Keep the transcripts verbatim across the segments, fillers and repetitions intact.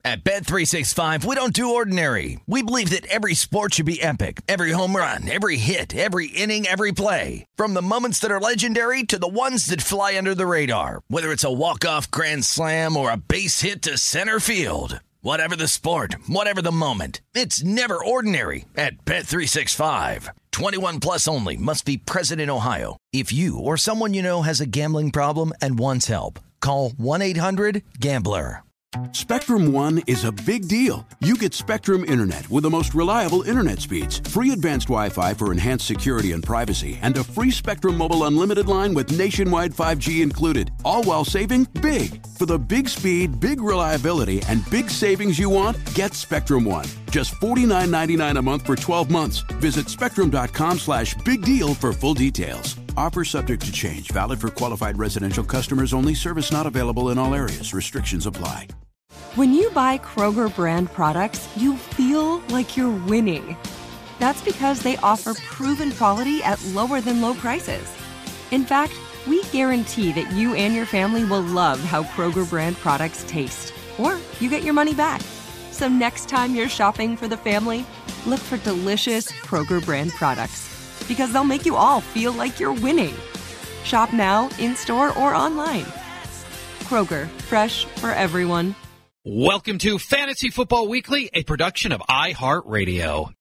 At Bet three sixty-five, we don't do ordinary. We believe that every sport should be epic. Every home run, every hit, every inning, every play. From the moments that are legendary to the ones that fly under the radar. Whether it's a walk-off grand slam or a base hit to center field. Whatever the sport, whatever the moment. It's never ordinary at Bet three sixty-five. twenty-one plus only. Must be present in Ohio. If you or someone you know has a gambling problem and wants help, call one eight hundred gambler. Spectrum One is a big deal. You get Spectrum Internet with the most reliable internet speeds, free advanced Wi-Fi for enhanced security and privacy, and a free Spectrum Mobile Unlimited line with nationwide five G included, all while saving big. For the big speed, big reliability, and big savings you want, get Spectrum One. Just forty-nine ninety-nine a month for twelve months. Visit spectrum.com slash big deal for full details. Offer subject to change. Valid for qualified residential customers only. Service not available in all areas. Restrictions apply. When you buy Kroger brand products, you feel like you're winning. That's because they offer proven quality at lower than low prices. In fact, we guarantee that you and your family will love how Kroger brand products taste, or you get your money back. So next time you're shopping for the family, look for delicious Kroger brand products, because they'll make you all feel like you're winning. Shop now, in-store, or online. Kroger, fresh for everyone. Welcome to Fantasy Football Weekly, a production of iHeartRadio.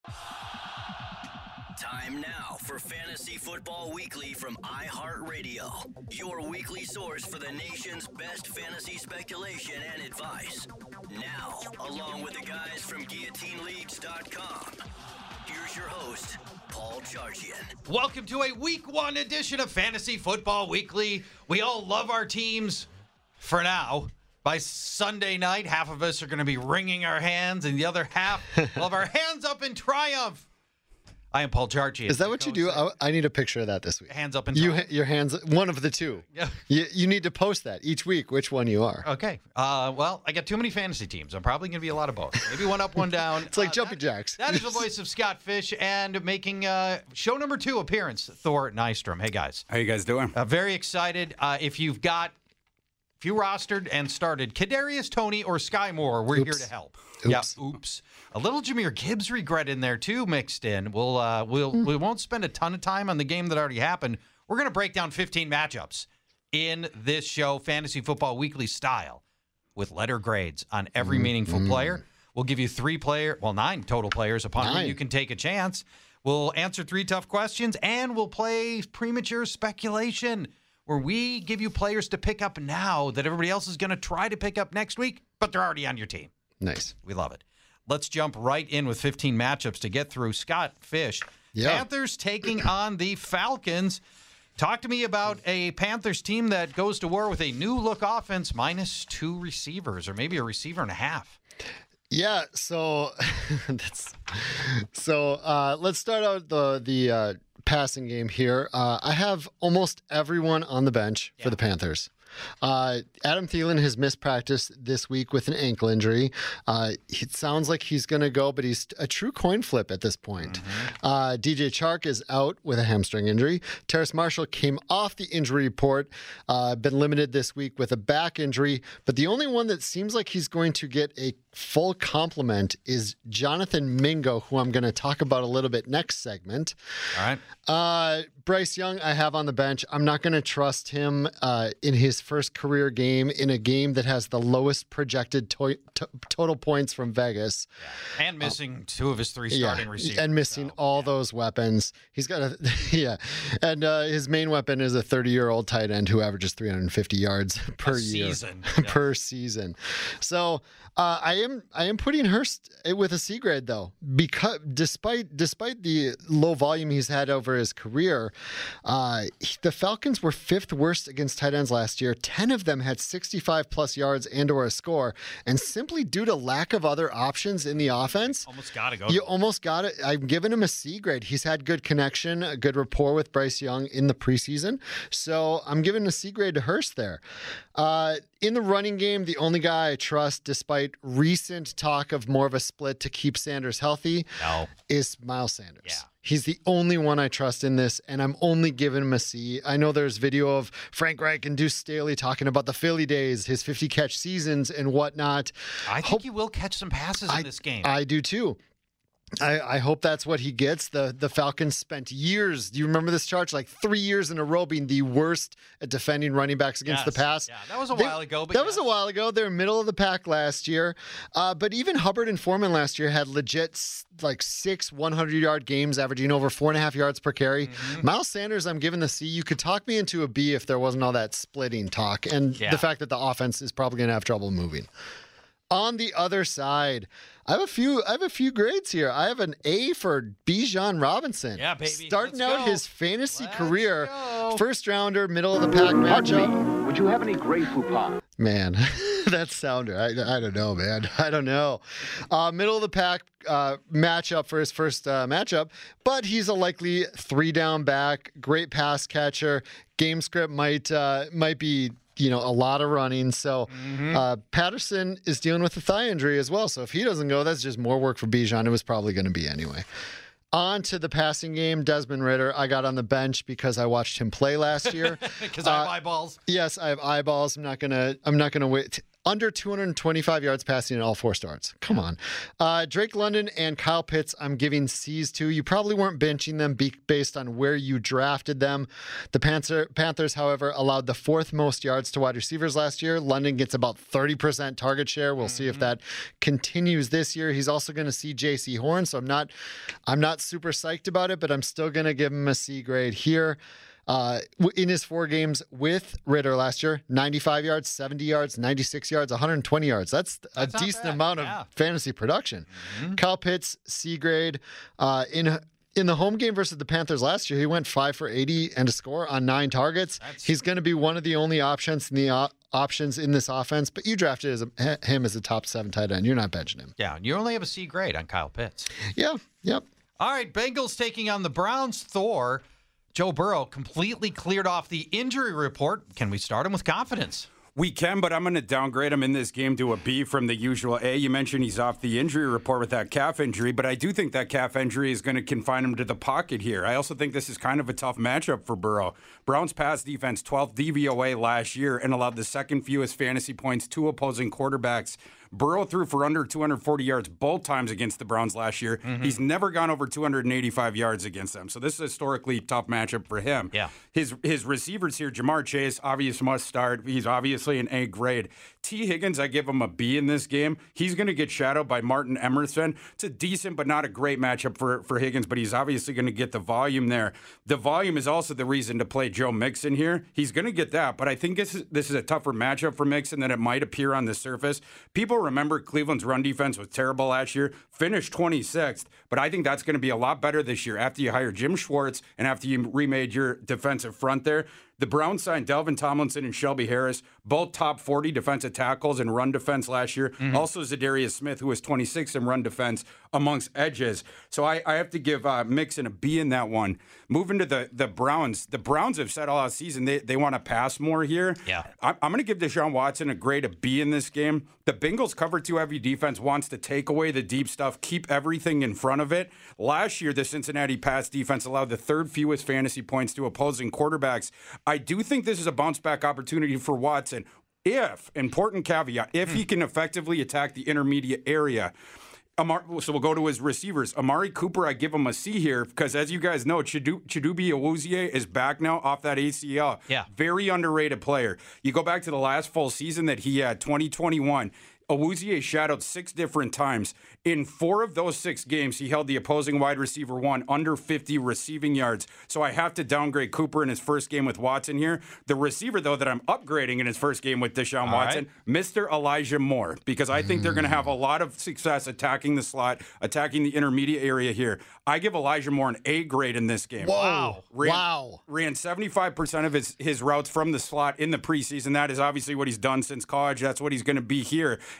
Time now for Fantasy Football Weekly from iHeartRadio, your weekly source for the nation's best fantasy speculation and advice. Now, along with the guys from guillotine leagues dot com, here's your host, Paul Charchian. Welcome to a Week One edition of Fantasy Football Weekly. We all love our teams for now. By Sunday night, half of us are going to be wringing our hands, and the other half will have our hands up in triumph. I am Paul Charchian. Is that what you do? I, I need a picture of that this week. Hands up in you, triumph. Your hands, one of the two. Yeah. You, you need to post that each week, which one you are. Okay. Uh, well, I got too many fantasy teams. I'm probably going to be a lot of both. Maybe one up, one down. It's like uh, jumping that, jacks. That is the voice of Scott Fish, and making uh, show number two appearance, Thor Nystrom. Hey, guys. How you guys doing? Uh, very excited. Uh, if you've got If you rostered and started Kadarius Toney or Sky Moore, we're Oops. here to help. Oops. Yeah, oops. A little Jahmyr Gibbs regret in there too, mixed in. We'll uh, we'll mm. we won't spend a ton of time on the game that already happened. We're going to break down fifteen matchups in this show, Fantasy Football Weekly style, with letter grades on every mm. meaningful mm. player. We'll give you three player, well, nine total players upon nine. whom you can take a chance. We'll answer three tough questions, and we'll play premature speculation, where we give you players to pick up now that everybody else is going to try to pick up next week, but they're already on your team. Nice. We love it. Let's jump right in with fifteen matchups to get through. Scott Fish, yeah. Panthers taking on the Falcons. Talk to me about a Panthers team that goes to war with a new-look offense minus two receivers, or maybe a receiver and a half. Yeah, so that's so uh, let's start out the the uh, passing game here. Uh, I have almost everyone on the bench yeah. for the Panthers. Uh, Adam Thielen has missed practice this week with an ankle injury. Uh, it sounds like he's going to go, but he's a true coin flip at this point. Mm-hmm. Uh, D J Chark is out with a hamstring injury. Terrace Marshall came off the injury report, uh, been limited this week with a back injury, but the only one that seems like he's going to get a full complement is Jonathan Mingo, who I'm going to talk about a little bit next segment. All right. Uh, Bryce Young, I have on the bench. I'm not going to trust him uh, in his first career game, in a game that has the lowest projected to- to- total points from Vegas. Yeah. And missing uh, two of his three starting yeah, receivers. And missing so, all yeah. those weapons. He's got a, yeah. And uh, his main weapon is a thirty-year-old tight end who averages three hundred fifty yards per a year. Season. per yeah. season. So uh, I am I am putting Hurst with a C grade, though, because despite despite the low volume he's had over his career, uh, the Falcons were fifth worst against tight ends last year. Ten of them had sixty-five plus yards and or a score, and simply due to lack of other options in the offense, almost got to go. You almost got it. I'm giving him a C grade. He's had good connection, a good rapport with Bryce Young in the preseason, so I'm giving a C grade to Hurst there. Uh, in the running game, the only guy I trust, despite recent talk of more of a split to keep Sanders healthy, No. is Miles Sanders. Yeah. He's the only one I trust in this, and I'm only giving him a C. I know there's video of Frank Reich and Deuce Staley talking about the Philly days, his fifty-catch seasons and whatnot. I think Hope- he will catch some passes in I, this game. I do too. I, I hope that's what he gets. The the Falcons spent years. Do you remember this charge? Like three years in a row being the worst at defending running backs against Yes. the pass. Yeah, that was a They- while ago. But that was yes. a while ago. They were middle of the pack last year. Uh, but even Hubbard and Foreman last year had legit s- like six hundred-yard games, averaging over four and a half yards per carry. Mm-hmm. Miles Sanders, I'm giving the C. You could talk me into a B if there wasn't all that splitting talk and Yeah. the fact that the offense is probably going to have trouble moving. On the other side, I have a few. I have a few grades here. I have an A for Bijan Robinson. Yeah, baby. Starting Let's out go. his fantasy Let's career, go. first rounder, middle of the pack matchup. Would you have any Grey Poupon? Man, that sounder. I, I don't know, man. I don't know. Uh, middle of the pack uh, matchup for his first uh, matchup, but he's a likely three down back, great pass catcher. Game script might uh, might be. You know, a lot of running. So uh, Patterson is dealing with a thigh injury as well. So if he doesn't go, that's just more work for Bijan. It was probably going to be anyway. On to the passing game, Desmond Ridder. I got on the bench because I watched him play last year. Because I have Uh, eyeballs. Yes, I have eyeballs. I'm not gonna. I'm not gonna wait. Under two hundred twenty-five yards passing in all four starts. Come on. Uh, Drake London and Kyle Pitts, I'm giving C's to. You probably weren't benching them be- based on where you drafted them. The Panther- Panthers, however, allowed the fourth most yards to wide receivers last year. London gets about thirty percent target share. We'll see if that continues this year. He's also going to see J C Horn, so I'm not, I'm not super psyched about it, but I'm still going to give him a C grade here. Uh, w- in his four games with Ridder last year, ninety-five yards, seventy yards, ninety-six yards, one hundred twenty yards. That's a That's not decent bad, amount yeah. of fantasy production. Kyle Pitts, C grade. Uh, in in the home game versus the Panthers last year, he went five for eighty and a score on nine targets. That's- He's going to be one of the only options in the uh, options in this offense. But you drafted as a, him as a top seven tight end. You're not benching him. Yeah, you only have a C grade on Kyle Pitts. Yeah. Yep. All right, Bengals taking on the Browns. Thor. Joe Burrow completely cleared off the injury report. Can we start him with confidence? We can, but I'm going to downgrade him in this game to a B from the usual A. You mentioned he's off the injury report with that calf injury, but I do think that calf injury is going to confine him to the pocket here. I also think this is kind of a tough matchup for Burrow. Browns pass defense, twelfth D V O A last year, and allowed the second fewest fantasy points to opposing quarterbacks. Burrow threw for under two hundred forty yards both times against the Browns last year. Mm-hmm. He's never gone over two hundred eighty-five yards against them. So this is a historically tough matchup for him. Yeah. His his receivers here, Jamar Chase, obvious must start. He's obviously an A grade. T. Higgins, I give him a B in this game. He's going to get shadowed by Martin Emerson. It's a decent but not a great matchup for, for Higgins, but he's obviously going to get the volume there. The volume is also the reason to play Joe Mixon here. He's going to get that, but I think this is, this is a tougher matchup for Mixon than it might appear on the surface. People remember Cleveland's run defense was terrible last year, finished twenty-sixth, but I think that's going to be a lot better this year after you hire Jim Schwartz and after you remade your defensive front there. The Browns signed Delvin Tomlinson and Shelby Harris, both top forty defensive tackles in run defense last year. Mm-hmm. Also Zadarius Smith, who was twenty-sixth in run defense amongst edges. So I, I have to give uh, Mixon a B in that one. Moving to the, the Browns, the Browns have said all season they, they want to pass more here. Yeah. I, I'm going to give Deshaun Watson a grade, a B in this game. The Bengals cover two heavy defense wants to take away the deep stuff, keep everything in front of it. Last year, the Cincinnati pass defense allowed the third fewest fantasy points to opposing quarterbacks. I do think this is a bounce back opportunity for Watson if, important caveat, if he can effectively attack the intermediate area. Amar, so we'll go to his receivers. Amari Cooper, I give him a C here because, as you guys know, Chidu, Chidubi Awuzie is back now off that A C L. Yeah. Very underrated player. You go back to the last full season that he had, twenty twenty-one. Awuzie shadowed six different times. In four of those six games, he held the opposing wide receiver one under fifty receiving yards. So I have to downgrade Cooper in his first game with Watson here. The receiver, though, that I'm upgrading in his first game with Deshaun All Watson, right. Mister Elijah Moore, because I think they're going to have a lot of success attacking the slot, attacking the intermediate area here. I give Elijah Moore an A grade in this game. Whoa. Ran, Wow. Ran seventy-five percent of his, his routes from the slot in the preseason. That is obviously what he's done since college. That's what he's going to be here.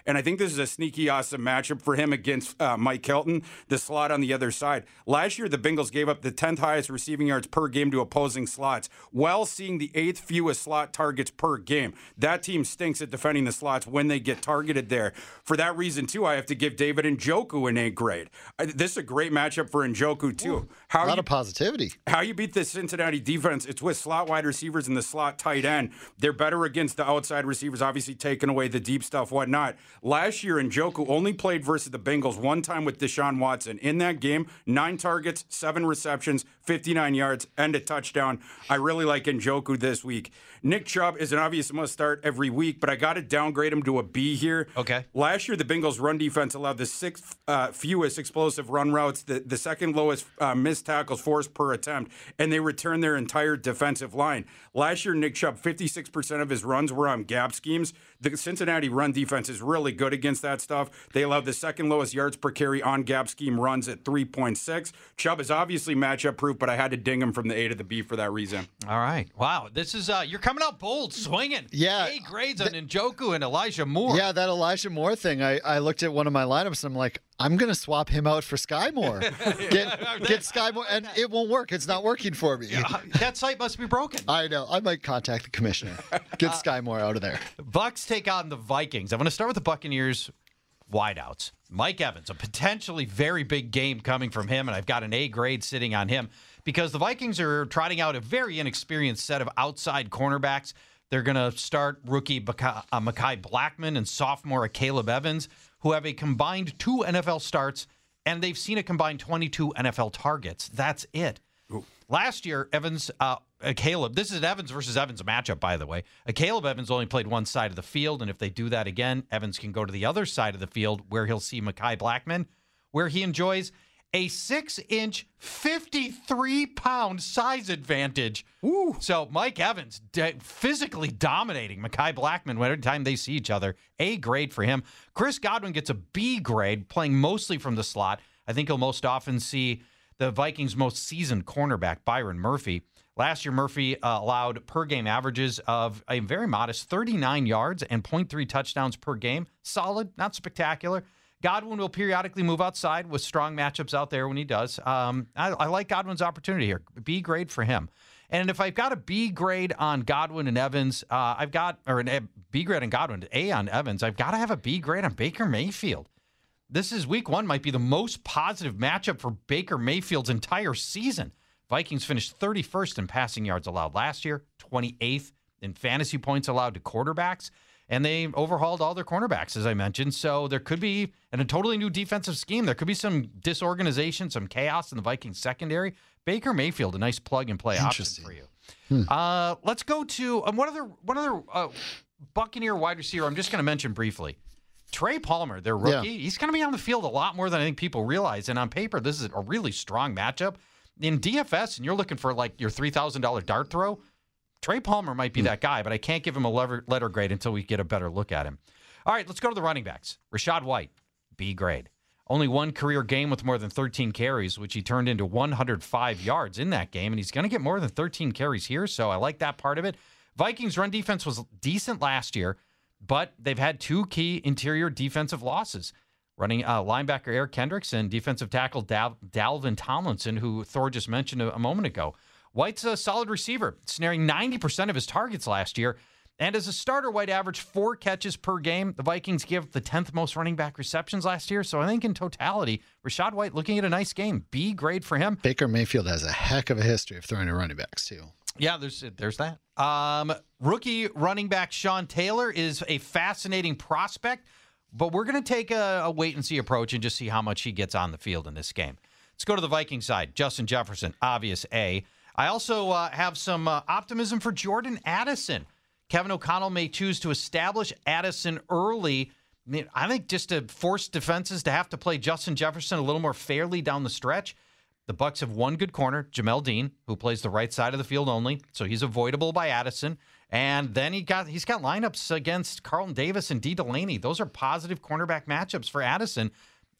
And I think this is a sneaky awesome matchup for him against uh, Mike Hilton, the slot on the other side. Last year, the Bengals gave up the tenth highest receiving yards per game to opposing slots, while seeing the eighth fewest slot targets per game. That team stinks at defending the slots when they get targeted there. For that reason, too, I have to give David Njoku an A grade. I, this is a great matchup for Njoku, too. Ooh, how a lot you, of positivity. How you beat the Cincinnati defense, it's with slot wide receivers and the slot tight end. They're better against the outside receivers, obviously taking away the deep stuff, whatnot. Last year, Njoku only played versus the Bengals one time with Deshaun Watson. In that game, nine targets, seven receptions, fifty-nine yards, and a touchdown. I really like Njoku this week. Nick Chubb is an obvious must start every week, but I got to downgrade him to a B here. Okay. Last year, the Bengals' run defense allowed the sixth uh, fewest explosive run routes, the, the second lowest uh, missed tackles forced per attempt, and they returned their entire defensive line. Last year, Nick Chubb, fifty-six percent of his runs were on gap schemes. The Cincinnati run defense is really good against that stuff. They allowed the second lowest yards per carry on gap scheme runs at three point six. Chubb is obviously matchup proof, but I had to ding him from the A to the B for that reason. All right. Wow. This is, uh, you're coming out bold, swinging. Yeah. A grades on Njoku and Elijah Moore. Yeah, that Elijah Moore thing. I, I looked at one of my lineups and I'm like, I'm going to swap him out for Sky Moore. Get, get Sky Moore, and it won't work. It's not working for me. Yeah, that site must be broken. I know. I might contact the commissioner. Get Sky Moore out of there. Bucks take on the Vikings. I'm going to start with the Buccaneers wideouts. Mike Evans, a potentially very big game coming from him, and I've got an A grade sitting on him because the Vikings are trotting out a very inexperienced set of outside cornerbacks. They're going to start rookie Mekhi uh, Mekhi Blackman and sophomore Caleb Evans, who have a combined two N F L starts, and they've seen a combined twenty-two N F L targets. That's it. Ooh. Last year, Evans, uh, uh, Caleb, this is an Evans versus Evans matchup, by the way. Uh, Caleb Evans only played one side of the field, and if they do that again, Evans can go to the other side of the field where he'll see Mekhi Blackman, where he enjoys a six-inch, fifty-three pound size advantage. Ooh. So Mike Evans de- physically dominating Mekhi Blackman every time they see each other. A grade for him. Chris Godwin gets a B grade, playing mostly from the slot. I think he'll most often see the Vikings' most seasoned cornerback, Byron Murphy. Last year, Murphy uh, allowed per-game averages of a very modest thirty-nine yards and point three touchdowns per game. Solid, not spectacular. Godwin will periodically move outside with strong matchups out there when he does. Um, I, I like Godwin's opportunity here. B grade for him. And if I've got a B grade on Godwin and Evans, uh, I've got, or an A, B grade on Godwin, A on Evans, I've got to have a B grade on Baker Mayfield. This is week one, might be the most positive matchup for Baker Mayfield's entire season. Vikings finished thirty-first in passing yards allowed last year, twenty-eighth in fantasy points allowed to quarterbacks. And they overhauled all their cornerbacks, as I mentioned. So there could be, in a totally new defensive scheme, there could be some disorganization, some chaos in the Vikings secondary. Baker Mayfield, a nice plug-and-play option for you. Hmm. Uh, let's go to um, one other, one other uh, Buccaneer wide receiver I'm just going to mention briefly. Trey Palmer, their rookie, yeah. He's going to be on the field a lot more than I think people realize. And on paper, this is a really strong matchup. In D F S, and you're looking for like your three thousand dollars dart throw, Trey Palmer might be hmm. that guy, but I can't give him a letter, letter grade until we get a better look at him. All right, let's go to the running backs. Rashad White, B grade. Only one career game with more than thirteen carries, which he turned into one hundred five yards in that game, and he's going to get more than thirteen carries here, so I like that part of it. Vikings' run defense was decent last year, but they've had two key interior defensive losses. Running uh, linebacker Eric Kendricks and defensive tackle Dal- Dalvin Tomlinson, who Thor just mentioned a, a moment ago. White's a solid receiver, snaring ninety percent of his targets last year. And as a starter, White averaged four catches per game. The Vikings gave the tenth most running back receptions last year. So I think in totality, Rashad White looking at a nice game. B grade for him. Baker Mayfield has a heck of a history of throwing to running backs, too. Yeah, there's there's that. Um, rookie running back Sean Taylor is a fascinating prospect, but we're going to take a, a wait-and-see approach and just see how much he gets on the field in this game. Let's go to the Viking side. Justin Jefferson, obvious A. I also uh, have some uh, optimism for Jordan Addison. Kevin O'Connell may choose to establish Addison early. I mean, I think just to force defenses to have to play Justin Jefferson a little more fairly down the stretch. The Bucs have one good corner, Jamel Dean, who plays the right side of the field only, so he's avoidable by Addison. And then he got he's got lineups against Carlton Davis and Dee Delaney. Those are positive cornerback matchups for Addison.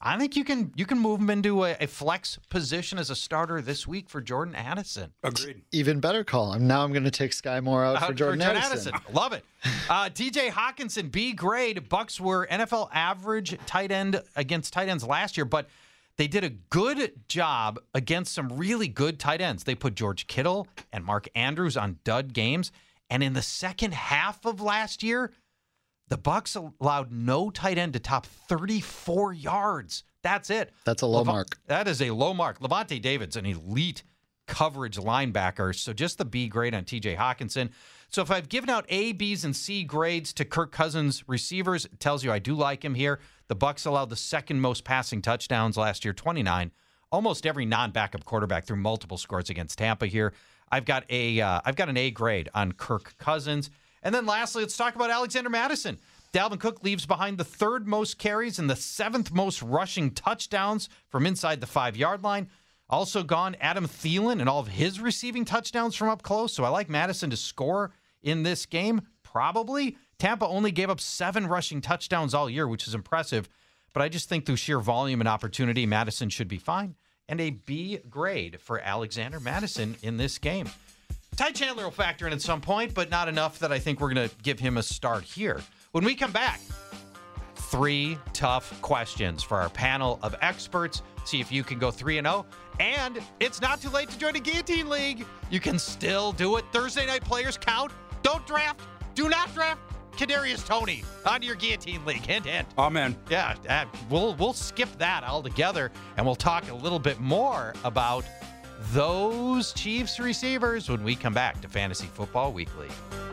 I think you can you can move him into a, a flex position as a starter this week for Jordan Addison. Agreed. Even better call. I'm now I'm going to take Sky Moore out, Out for Jordan, for Jordan Addison. Addison. Love it. Uh, T J Hawkinson, B grade. Bucks were N F L average tight end against tight ends last year, but they did a good job against some really good tight ends. They put George Kittle and Mark Andrews on dud games, and in the second half of last year, the Bucks allowed no tight end to top thirty-four yards. That's it. That's a low Lev- mark. That is a low mark. Levante David's an elite coverage linebacker. So just the B grade on T J Hawkinson. So if I've given out A, B's, and C grades to Kirk Cousins receivers, it tells you I do like him here. The Bucks allowed the second most passing touchdowns last year, twenty-nine. Almost every non-backup quarterback threw multiple scores against Tampa here. I've got a, uh, I've got an A grade on Kirk Cousins. And then lastly, let's talk about Alexander Mattison. Dalvin Cook leaves behind the third most carries and the seventh most rushing touchdowns from inside the five-yard line. Also gone Adam Thielen and all of his receiving touchdowns from up close. So I like Mattison to score in this game, probably. Tampa only gave up seven rushing touchdowns all year, which is impressive. But I just think through sheer volume and opportunity, Mattison should be fine. And a B grade for Alexander Mattison in this game. Ty Chandler will factor in at some point, but not enough that I think we're going to give him a start here. When we come back, three tough questions for our panel of experts. See if you can go three and oh. And it's not too late to join a Guillotine League. You can still do it. Thursday night players count. Don't draft. Do not draft Kadarius Toney onto your Guillotine League. Hint, hint. Amen. Yeah, uh, we'll we'll skip that altogether, and we'll talk a little bit more about those Chiefs receivers when we come back to Fantasy Football Weekly.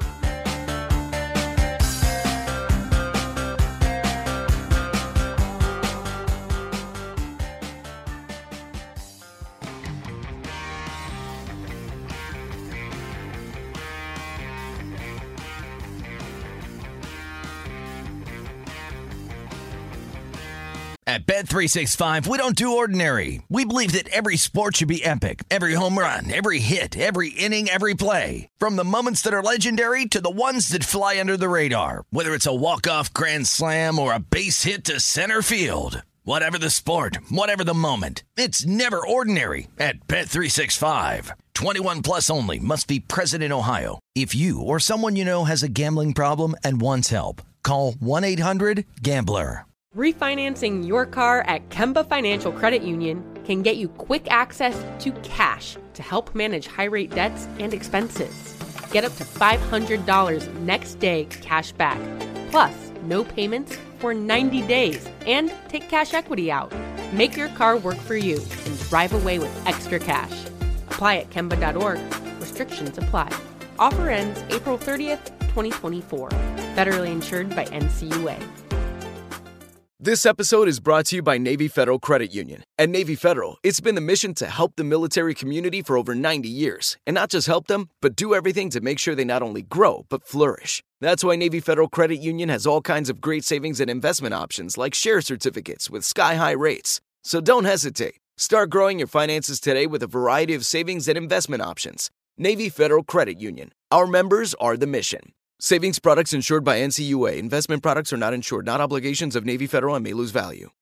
At Bet three sixty-five, we don't do ordinary. We believe that every sport should be epic. Every home run, every hit, every inning, every play. From the moments that are legendary to the ones that fly under the radar. Whether it's a walk-off grand slam or a base hit to center field. Whatever the sport, whatever the moment. It's never ordinary at Bet three sixty-five. twenty-one plus only. Must be present in Ohio. If you or someone you know has a gambling problem and wants help, call one eight hundred gambler. Refinancing your car at Kemba Financial Credit Union can get you quick access to cash to help manage high-rate debts and expenses. Get up to five hundred dollars next day cash back, plus no payments for ninety days, and take cash equity out. Make your car work for you and drive away with extra cash. Apply at Kemba dot org. Restrictions apply. Offer ends April thirtieth, twenty twenty-four. Federally insured by N C U A. This episode is brought to you by Navy Federal Credit Union. At Navy Federal, it's been the mission to help the military community for over ninety years. And not just help them, but do everything to make sure they not only grow, but flourish. That's why Navy Federal Credit Union has all kinds of great savings and investment options like share certificates with sky-high rates. So don't hesitate. Start growing your finances today with a variety of savings and investment options. Navy Federal Credit Union. Our members are the mission. Savings products insured by N C U A. Investment products are not insured, not obligations of Navy Federal and may lose value.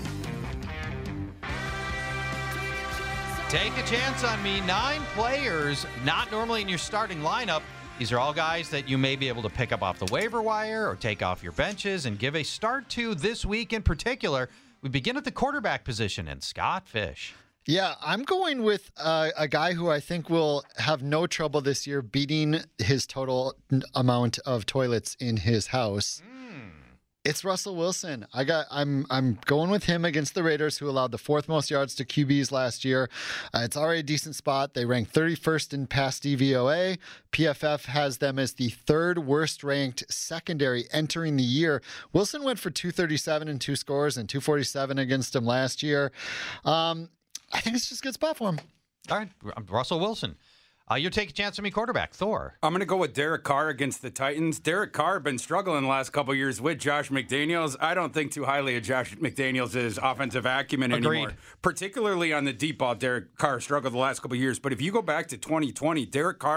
Take a chance on me. Nine players, not normally in your starting lineup. These are all guys that you may be able to pick up off the waiver wire or take off your benches and give a start to this week in particular. We begin at the quarterback position, and Scott Fish. Yeah, I'm going with uh, a guy who I think will have no trouble this year beating his total amount of toilets in his house. Mm. It's Russell Wilson. I got. I'm. I'm going with him against the Raiders, who allowed the fourth most yards to Q Bs last year. Uh, it's already a decent spot. They rank thirty-first in pass D V O A. P F F has them as the third worst ranked secondary entering the year. Wilson went for two thirty-seven and two scores and two forty-seven against him last year. Um, I think it's just a good spot for him. All right, Russell Wilson. Uh, you're taking a chance on me, quarterback, Thor. I'm going to go with Derek Carr against the Titans. Derek Carr been struggling the last couple of years with Josh McDaniels. I don't think too highly of Josh McDaniels' offensive acumen Agreed. anymore. Particularly on the deep ball, Derek Carr struggled the last couple of years. But if you go back to twenty twenty, Derek Carr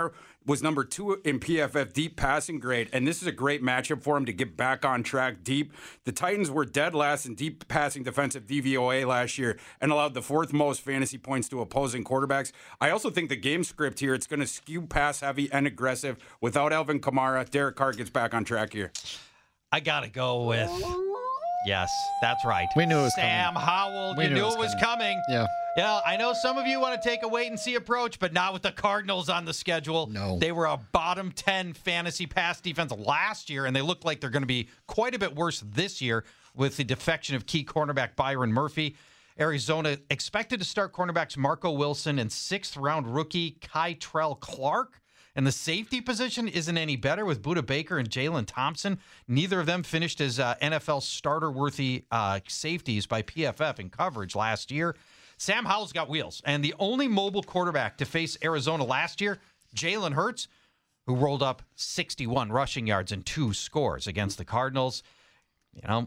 was number two in P F F deep passing grade, and this is a great matchup for him to get back on track deep. The Titans were dead last in deep passing defensive D V O A last year and allowed the fourth most fantasy points to opposing quarterbacks. I also think the game script here, it's going to skew pass heavy and aggressive. Without Alvin Kamara, Derek Carr gets back on track here. I got to go with, yes, that's right. We knew it was Sam coming. Howell. We you knew knew it it was was coming. Yeah. Yeah, I know some of you want to take a wait-and-see approach, but not with the Cardinals on the schedule. No. They were a bottom ten fantasy pass defense last year, and they look like they're going to be quite a bit worse this year with the defection of key cornerback Byron Murphy. Arizona expected to start cornerbacks Marco Wilson and sixth-round rookie Kytrell Clark. And the safety position isn't any better with Budda Baker and Jalen Thompson. Neither of them finished as uh, N F L starter-worthy uh, safeties by P F F in coverage last year. Sam Howell's got wheels. And the only mobile quarterback to face Arizona last year, Jalen Hurts, who rolled up sixty-one rushing yards and two scores against the Cardinals. You know,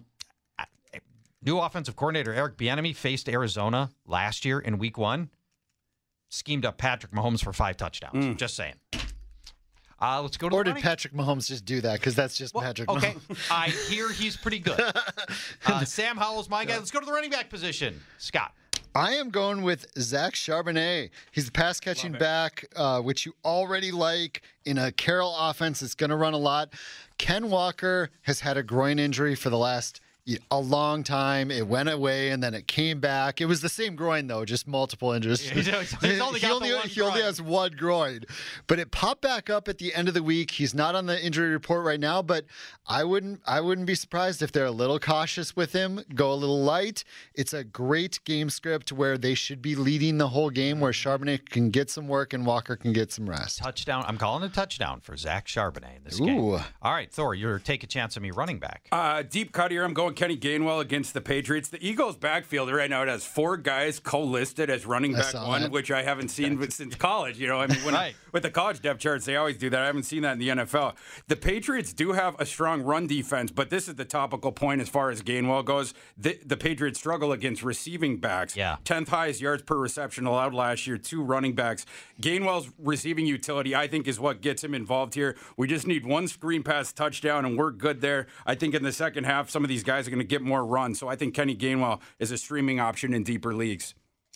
new offensive coordinator Eric Bieniemy faced Arizona last year in week one. Schemed up Patrick Mahomes for five touchdowns. Mm. Just saying. Uh, let's go to Or the did running. Patrick Mahomes just do that? Because that's just Well, Patrick okay, Mahomes. I hear he's pretty good. Uh, Sam Howell's my guy. Let's go to the running back position. Scott. I am going with Zach Charbonnet. He's the pass catching back, uh, which you already like in a Carroll offense that's going to run a lot. Ken Walker has had a groin injury for the last a long time. It went away and then it came back. It was the same groin though, just multiple injuries. Yeah, he's, he's only got he only, the one he only groin. has one groin, but it popped back up at the end of the week. He's not on the injury report right now, but I wouldn't I wouldn't be surprised if they're a little cautious with him, go a little light. It's a great game script where they should be leading the whole game, where Charbonnet can get some work and Walker can get some rest. Touchdown. I'm calling a touchdown for Zach Charbonnet in this Ooh. game. All right, Thor, you're take a chance on me running back. Uh, deep cut here. I'm going Kenny Gainwell against the Patriots. The Eagles' backfield right now, it has four guys co-listed as running I back saw one, that. which I haven't seen since college. You know, I mean, when, Right. with the college depth charts, they always do that. I haven't seen that in the N F L. The Patriots do have a strong run defense, but this is the topical point as far as Gainwell goes. The, the Patriots struggle against receiving backs. Yeah. tenth highest yards per reception allowed last year, two running backs. Gainwell's receiving utility, I think, is what gets him involved here. We just need one screen pass touchdown, and we're good there. I think in the second half, some of these guys are going to get more runs. So I think Kenny Gainwell is a streaming option in deeper leagues.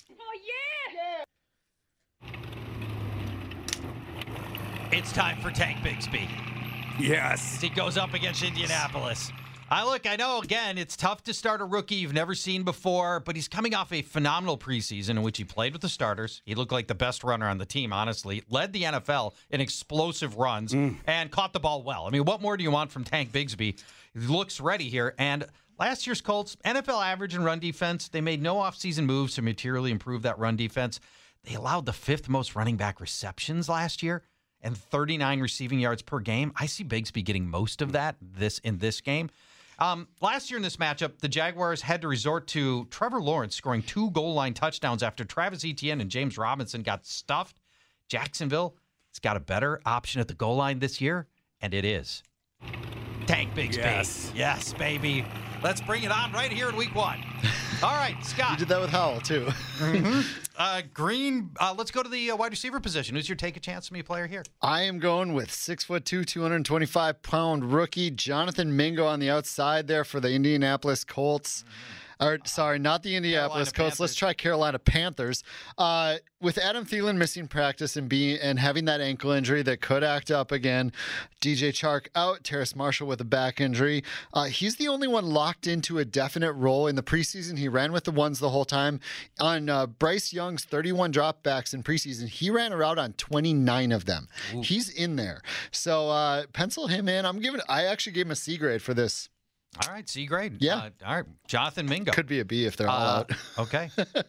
It's time for Tank Bigsby. Yes. As he goes up against Indianapolis. I look, I know, again, it's tough to start a rookie you've never seen before, but he's coming off a phenomenal preseason in which he played with the starters. He looked like the best runner on the team, honestly. Led the N F L in explosive runs mm. and caught the ball well. I mean, what more do you want from Tank Bigsby? He looks ready here. And last year's Colts, N F L average in run defense. They made no offseason moves to materially improve that run defense. They allowed the fifth most running back receptions last year and thirty-nine receiving yards per game. I see Bigsby getting most of that this in this game. Um, last year in this matchup, the Jaguars had to resort to Trevor Lawrence scoring two goal line touchdowns after Travis Etienne and James Robinson got stuffed. Jacksonville has got a better option at the goal line this year, and it is Tank Bigsby. Yes. Yes, baby. Let's bring it on right here in week one. All right, Scott. You did that with Howell, too. mm-hmm. uh, Green, uh, let's go to the uh, wide receiver position. Who's your take a chance on me player here? I am going with six foot two, two hundred twenty-five pound rookie Jonathan Mingo on the outside there for the Indianapolis Colts. Mm-hmm. Or, sorry, not the Indianapolis Carolina Colts. Let's Panthers. try Carolina Panthers. Uh, with Adam Thielen missing practice and being and having that ankle injury that could act up again, D J Chark out, Terrace Marshall with a back injury. Uh, he's the only one locked into a definite role. In the preseason, he ran with the ones the whole time. On uh, Bryce Young's thirty-one dropbacks in preseason, he ran a route on twenty-nine of them. Ooh. He's in there. So uh, pencil him in. I'm giving. I actually gave him a C grade for this. All right, C grade. Yeah. Uh, all right, Jonathan Mingo. Could be a B if they're all uh, out. Okay.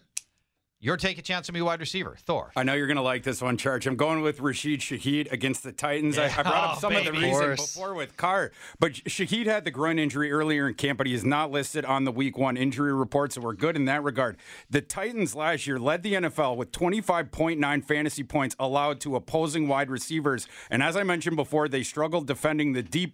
Your take a chance to be wide receiver, Thor. I know you're going to like this one, Church. I'm going with Rashid Shaheed against the Titans. Yeah. I, I brought up Oh, some baby. of the reason Of course. before with Carr, but Shaheed had the groin injury earlier in camp, but he is not listed on the week one injury report, so we're good in that regard. The Titans last year led the N F L with twenty-five point nine fantasy points allowed to opposing wide receivers, and as I mentioned before, they struggled defending the deep uh,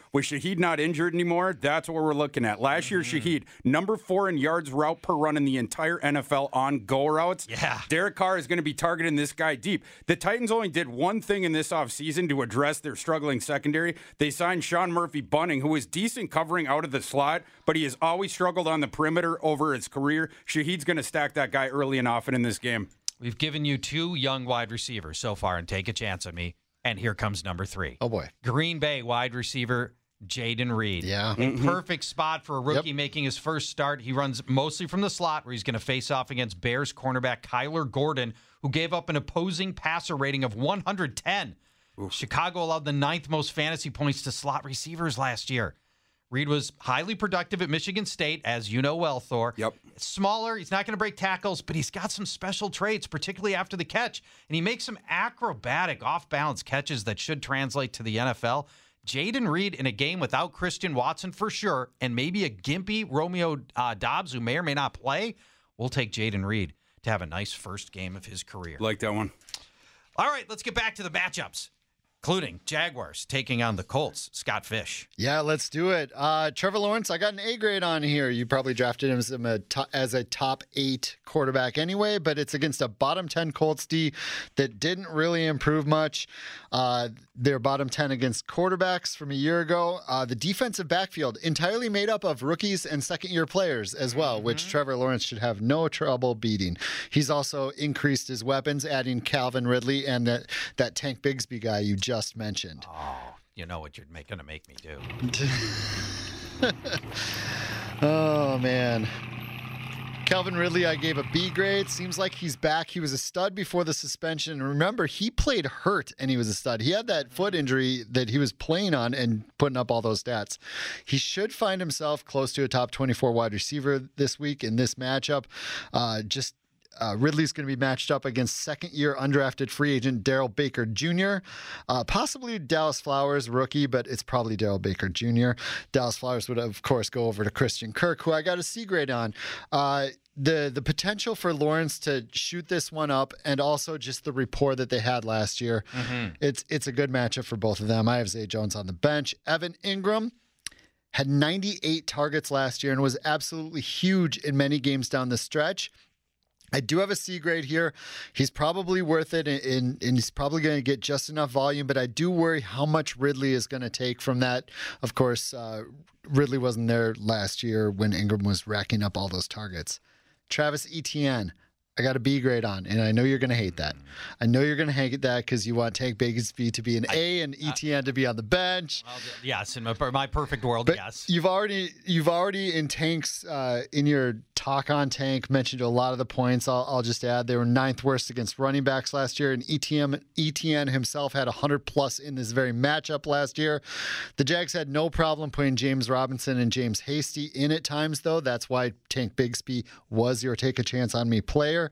With Shaheed not injured anymore, that's what we're looking at. Last year, mm-hmm. Shaheed, number four in yards route per run in the entire N F L on go routes. Yeah. Derek Carr is going to be targeting this guy deep. The Titans only did one thing in this offseason to address their struggling secondary. They signed Sean Murphy-Bunting, who is decent covering out of the slot, but he has always struggled on the perimeter over his career. Shaheed's going to stack that guy early and often in this game. We've given you two young wide receivers so far, and take a chance on me. And here comes number three. Oh, boy. Green Bay wide receiver Jayden Reed. Yeah. A Mm-hmm. perfect spot for a rookie Yep. making his first start. He runs mostly from the slot, where he's going to face off against Bears cornerback Kyler Gordon, who gave up an opposing passer rating of one hundred ten. Oof. Chicago allowed the ninth most fantasy points to slot receivers last year. Reed was highly productive at Michigan State, as you know well, Thor. Yep. Smaller, he's not going to break tackles, but he's got some special traits, particularly after the catch. And he makes some acrobatic, off-balance catches that should translate to the N F L. Jayden Reed in a game without Christian Watson for sure, and maybe a gimpy Romeo uh, Doubs who may or may not play, we'll take Jayden Reed to have a nice first game of his career. Like that one. All right, let's get back to the matchups, including Jaguars taking on the Colts. Scott Fish. Yeah, let's do it. Uh, Trevor Lawrence, I got an A grade on here. You probably drafted him as a, top, as a top eight quarterback anyway, but it's against a bottom ten Colts D that didn't really improve much. Uh, they're bottom ten against quarterbacks from a year ago. Uh, the defensive backfield entirely made up of rookies and second-year players as well, mm-hmm. which Trevor Lawrence should have no trouble beating. He's also increased his weapons, adding Calvin Ridley and that, that Tank Bigsby guy you just mentioned. Oh, you know what you're going to make me do. Oh, man. Calvin Ridley, I gave a B grade. Seems like he's back. He was a stud before the suspension. Remember, he played hurt and he was a stud. He had that foot injury that he was playing on and putting up all those stats. He should find himself close to a top twenty-four wide receiver this week in this matchup. Uh, just Uh, Ridley's going to be matched up against second-year undrafted free agent Darrell Baker Junior Uh, possibly Dallas Flowers, rookie, but it's probably Darrell Baker Junior Dallas Flowers would, of course, go over to Christian Kirk, who I got a C grade on. Uh, the the potential for Lawrence to shoot this one up, and also just the rapport that they had last year, mm-hmm. it's it's a good matchup for both of them. I have Zay Jones on the bench. Evan Ingram had ninety-eight targets last year and was absolutely huge in many games down the stretch. I do have a C grade here. He's probably worth it, and, and he's probably going to get just enough volume, but I do worry how much Ridley is going to take from that. Of course, uh, Ridley wasn't there last year when Ingram was racking up all those targets. Travis Etienne, I got a B grade on, and I know you're going to hate that. I know you're going to hate that because you want Tank Bigsby to be an A and Etienne to be on the bench. Well, yes, in my, my perfect world, but yes. You've already, you've already in Tank's uh, in your talk on Tank mentioned a lot of the points. I'll, I'll just add they were ninth worst against running backs last year, and Etienne, Etienne himself had one hundred plus in this very matchup last year. The Jags had no problem putting James Robinson and James Hasty in at times, though. That's why Tank Bigsby was your take a chance on me player.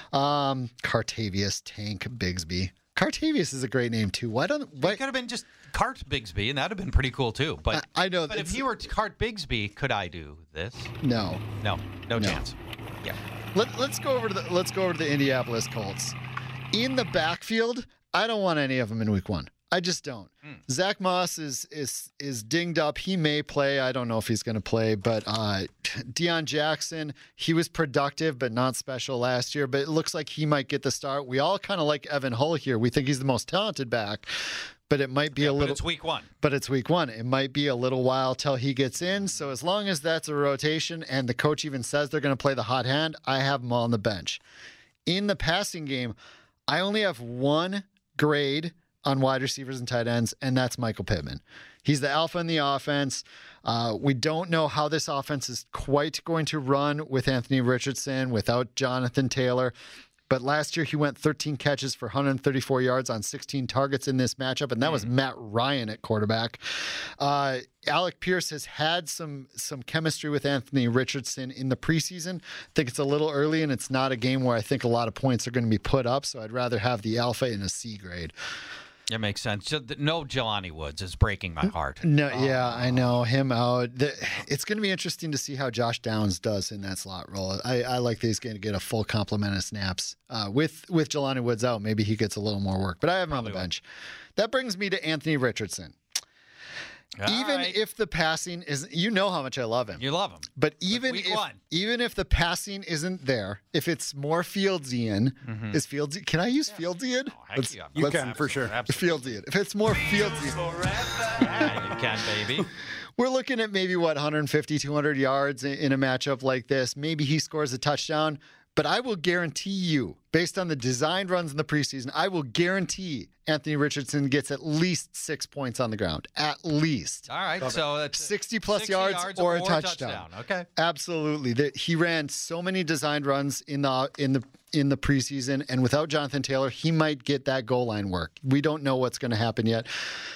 Um, Cartavius Tank Bigsby. Cartavius is a great name too. Why don't? Why, it could have been just Cart Bigsby, and that'd have been pretty cool too. But I, I know. But if he were Cart Bigsby, could I do this? No. No. No, no. chance. Yeah. Let, let's go over to the let's go over to the Indianapolis Colts. In the backfield, I don't want any of them in week one. I just don't. Mm. Zach Moss is is is dinged up. He may play. I don't know if he's going to play, but uh, Deion Jackson, he was productive but not special last year, but it looks like he might get the start. We all kind of like Evan Hull here. We think he's the most talented back, but it might be yeah, a little. But it's week one. But it's week one. It might be a little while till he gets in. So as long as that's a rotation and the coach even says they're going to play the hot hand, I have them on the bench. In the passing game, I only have one grade on wide receivers and tight ends, and that's Michael Pittman. He's the alpha in the offense. Uh, we don't know how this offense is quite going to run with Anthony Richardson, without Jonathan Taylor. But last year he went thirteen catches for one hundred thirty-four yards on sixteen targets in this matchup, and that was Matt Ryan at quarterback. Uh, Alec Pierce has had some some chemistry with Anthony Richardson in the preseason. I think it's a little early, and it's not a game where I think a lot of points are going to be put up, so I'd rather have the alpha in a C grade. That makes sense. No Jelani Woods is breaking my heart. No, yeah, I know him out. The, it's going to be interesting to see how Josh Downs does in that slot role. I, I like that he's going to get a full complement of snaps. Uh, with with Jelani Woods out, maybe he gets a little more work. But I have him Probably on the bench. Will. That brings me to Anthony Richardson. All even right. if the passing isn't, you know how much I love him. You love him. But even week if one. even if the passing isn't there, if it's more Fieldsian, Mm-hmm. is Fields? Can I use Fieldsian? Oh, heck Let's- yeah. You let's- can, for sure. Absolutely. Fieldsian. If it's more Fieldsian, Yeah, you can, baby. we're looking at maybe what one fifty, two hundred yards in, in a matchup like this. Maybe he scores a touchdown. But I will guarantee you, based on the designed runs in the preseason, I will guarantee Anthony Richardson gets at least six points on the ground. At least. All right, so that's sixty plus sixty yards, or a touchdown. Okay. Absolutely. The, he ran so many designed runs in the in the in the preseason, and without Jonathan Taylor, he might get that goal line work. We don't know what's going to happen yet.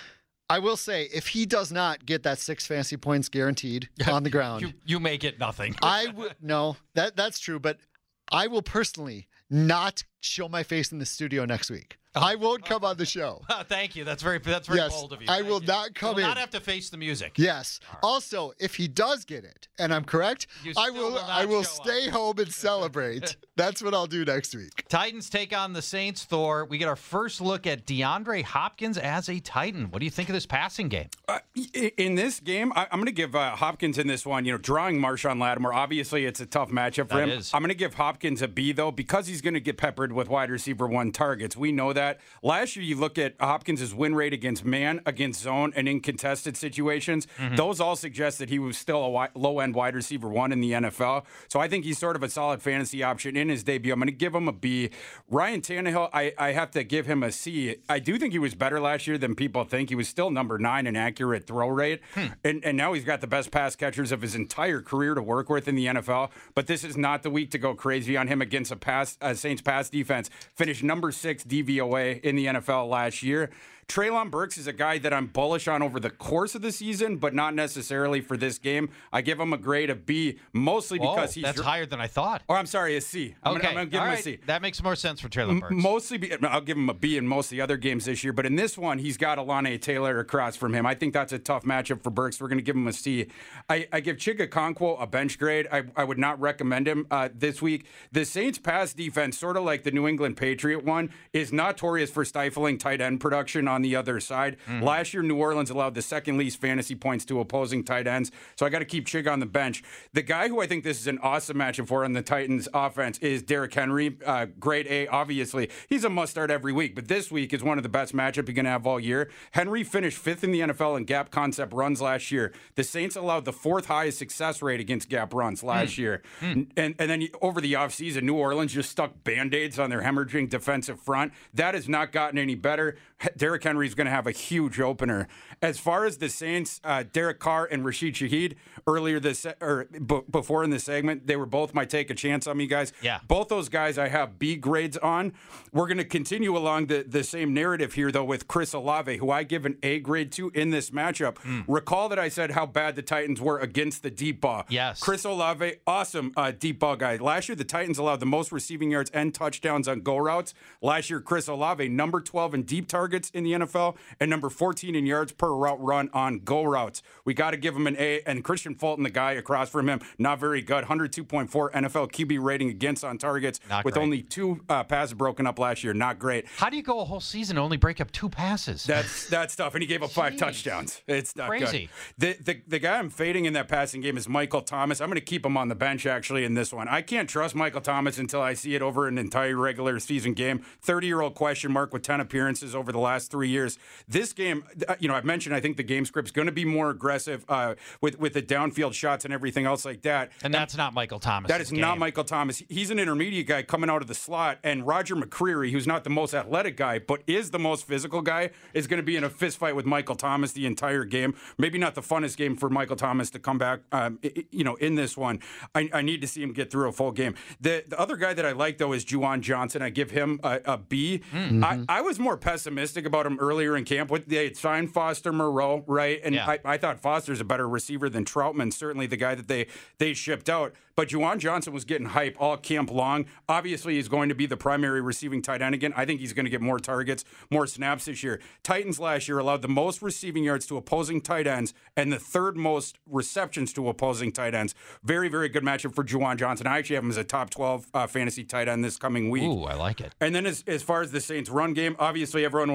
I will say, if he does not get that six fantasy points guaranteed on the ground, You, you may get nothing. I would no, that that's true, but I will personally not show my face in the studio next week. I won't come on the show. Thank you. That's very that's very Yes, bold of you. I Thank will you. not come you will in. not have to face the music. Yes. Also, if he does get it, and I'm correct, You I still will. will not I will show up. stay home and celebrate. That's what I'll do next week. Titans take on the Saints. Thor. We get our first look at DeAndre Hopkins as a Titan. What do you think of this passing game? Uh, i- in this game, I, I'm going to give uh, Hopkins in this one. You know, drawing Marshawn Lattimore, obviously it's a tough matchup for That him. is. I'm going to give Hopkins a B, though, because he's going to get peppered with wide receiver one targets. We know that. Last year, you look at Hopkins' win rate against man, against zone, and in contested situations. Mm-hmm. Those all suggest that he was still a wi- low-end wide receiver one in the N F L. So I think he's sort of a solid fantasy option in his debut. I'm going to give him a B. Ryan Tannehill, I, I have to give him a C. I do think he was better last year than people think. He was still number nine in accurate throw rate. Hmm. And, and now he's got the best pass catchers of his entire career to work with in the N F L. But this is not the week to go crazy on him against a pass a Saints pass defense. Finished number six D V O A in the N F L last year. Treylon Burks is a guy that I'm bullish on over the course of the season, but not necessarily for this game. I give him a grade of B, mostly Whoa, because he's... that's higher than I thought. Or I'm sorry, a C. I'm Okay, gonna, I'm gonna give all him right. a C. That makes more sense for Traylon Burks. Mostly, be, I'll give him a B in most of the other games this year, but in this one, he's got Alane Taylor across from him. I think that's a tough matchup for Burks. We're going to give him a C. I, I give Chig Okonkwo a bench grade. I, I would not recommend him uh, this week. The Saints pass defense, sort of like the New England Patriot one, is notorious for stifling tight end production on the other side. Mm-hmm. Last year, New Orleans allowed the second least fantasy points to opposing tight ends, so I got to keep Chig on the bench. The guy who I think this is an awesome matchup for on the Titans offense is Derrick Henry. Uh, grade A, obviously. He's a must-start every week, but this week is one of the best matchups you're going to have all year. Henry finished fifth in the N F L in gap concept runs last year. The Saints allowed the fourth highest success rate against gap runs last mm. year. Mm. And, and then over the offseason, New Orleans just stuck Band-Aids on their hemorrhaging defensive front. That has not gotten any better. Derrick Henry is going to have a huge opener. As far as the Saints, uh, Derek Carr and Rashid Shaheed, earlier this or b- before in the segment, they were both my take a chance on me, guys. Yeah. Both those guys I have B grades on. We're going to continue along the, the same narrative here, though, with Chris Olave, who I give an A grade to in this matchup. Mm. Recall that I said how bad the Titans were against the deep ball. Yes. Chris Olave, awesome uh, deep ball guy. Last year, the Titans allowed the most receiving yards and touchdowns on go routes. Last year, Chris Olave, number twelve in deep targets in the N F L and number fourteen in yards per route run on go routes. We got to give him an A. And Christian Fulton, the guy across from him, not very good. one oh two point four N F L Q B rating against on targets not with great. Only two uh, passes broken up last year. Not great. How do you go a whole season and only break up two passes? That's that's tough. And he gave up five Jeez. touchdowns. It's not Crazy. good. The, the the guy I'm fading in that passing game is Michael Thomas. I'm going to keep him on the bench actually in this one. I can't trust Michael Thomas until I see it over an entire regular season game. thirty-year-old question mark with ten appearances over the last three years. This game, you know, I've mentioned I think the game script's going to be more aggressive uh, with with the downfield shots and everything else like that. And that's not Michael Thomas. That is game. not Michael Thomas. He's an intermediate guy coming out of the slot, and Roger McCreary, who's not the most athletic guy, but is the most physical guy, is going to be in a fist fight with Michael Thomas the entire game. Maybe not the funnest game for Michael Thomas to come back, um, you know, in this one. I, I need to see him get through a full game. The, the other guy that I like, though, is Juwan Johnson. I give him a, a B. Mm-hmm. I, I was more pessimistic about him earlier in camp. With They had signed Foster Moreau, right? And yeah. I, I thought Foster's a better receiver than Troutman, certainly the guy that they, they shipped out. But Juwan Johnson was getting hype all camp long. Obviously, he's going to be the primary receiving tight end again. I think he's going to get more targets, more snaps this year. Titans last year allowed the most receiving yards to opposing tight ends and the third most receptions to opposing tight ends. Very, very good matchup for Juwan Johnson. I actually have him as a top twelve uh, fantasy tight end this coming week. Ooh, I like it. And then as, as far as the Saints run game, obviously everyone will recall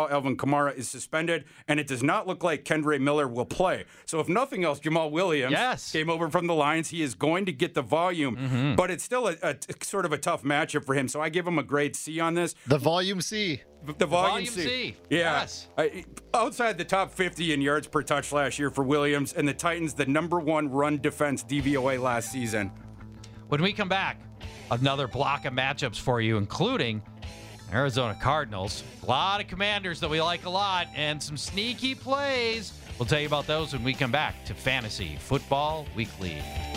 Alvin Kamara is suspended, and it does not look like Kendre Miller will play. So if nothing else, Jamal Williams yes. came over from the Lions. He is going to get the volume, mm-hmm. but it's still a, a, a sort of a tough matchup for him. So I give him a grade C on this. The volume C. The, the volume, volume C. C. Yeah. Yes. I, outside the top fifty in yards per touch last year for Williams, and the Titans, the number one run defense D V O A last season. When we come back, another block of matchups for you, including Arizona Cardinals. A lot of Commanders that we like a lot, and some sneaky plays. We'll tell you about those when we come back to Fantasy Football Weekly.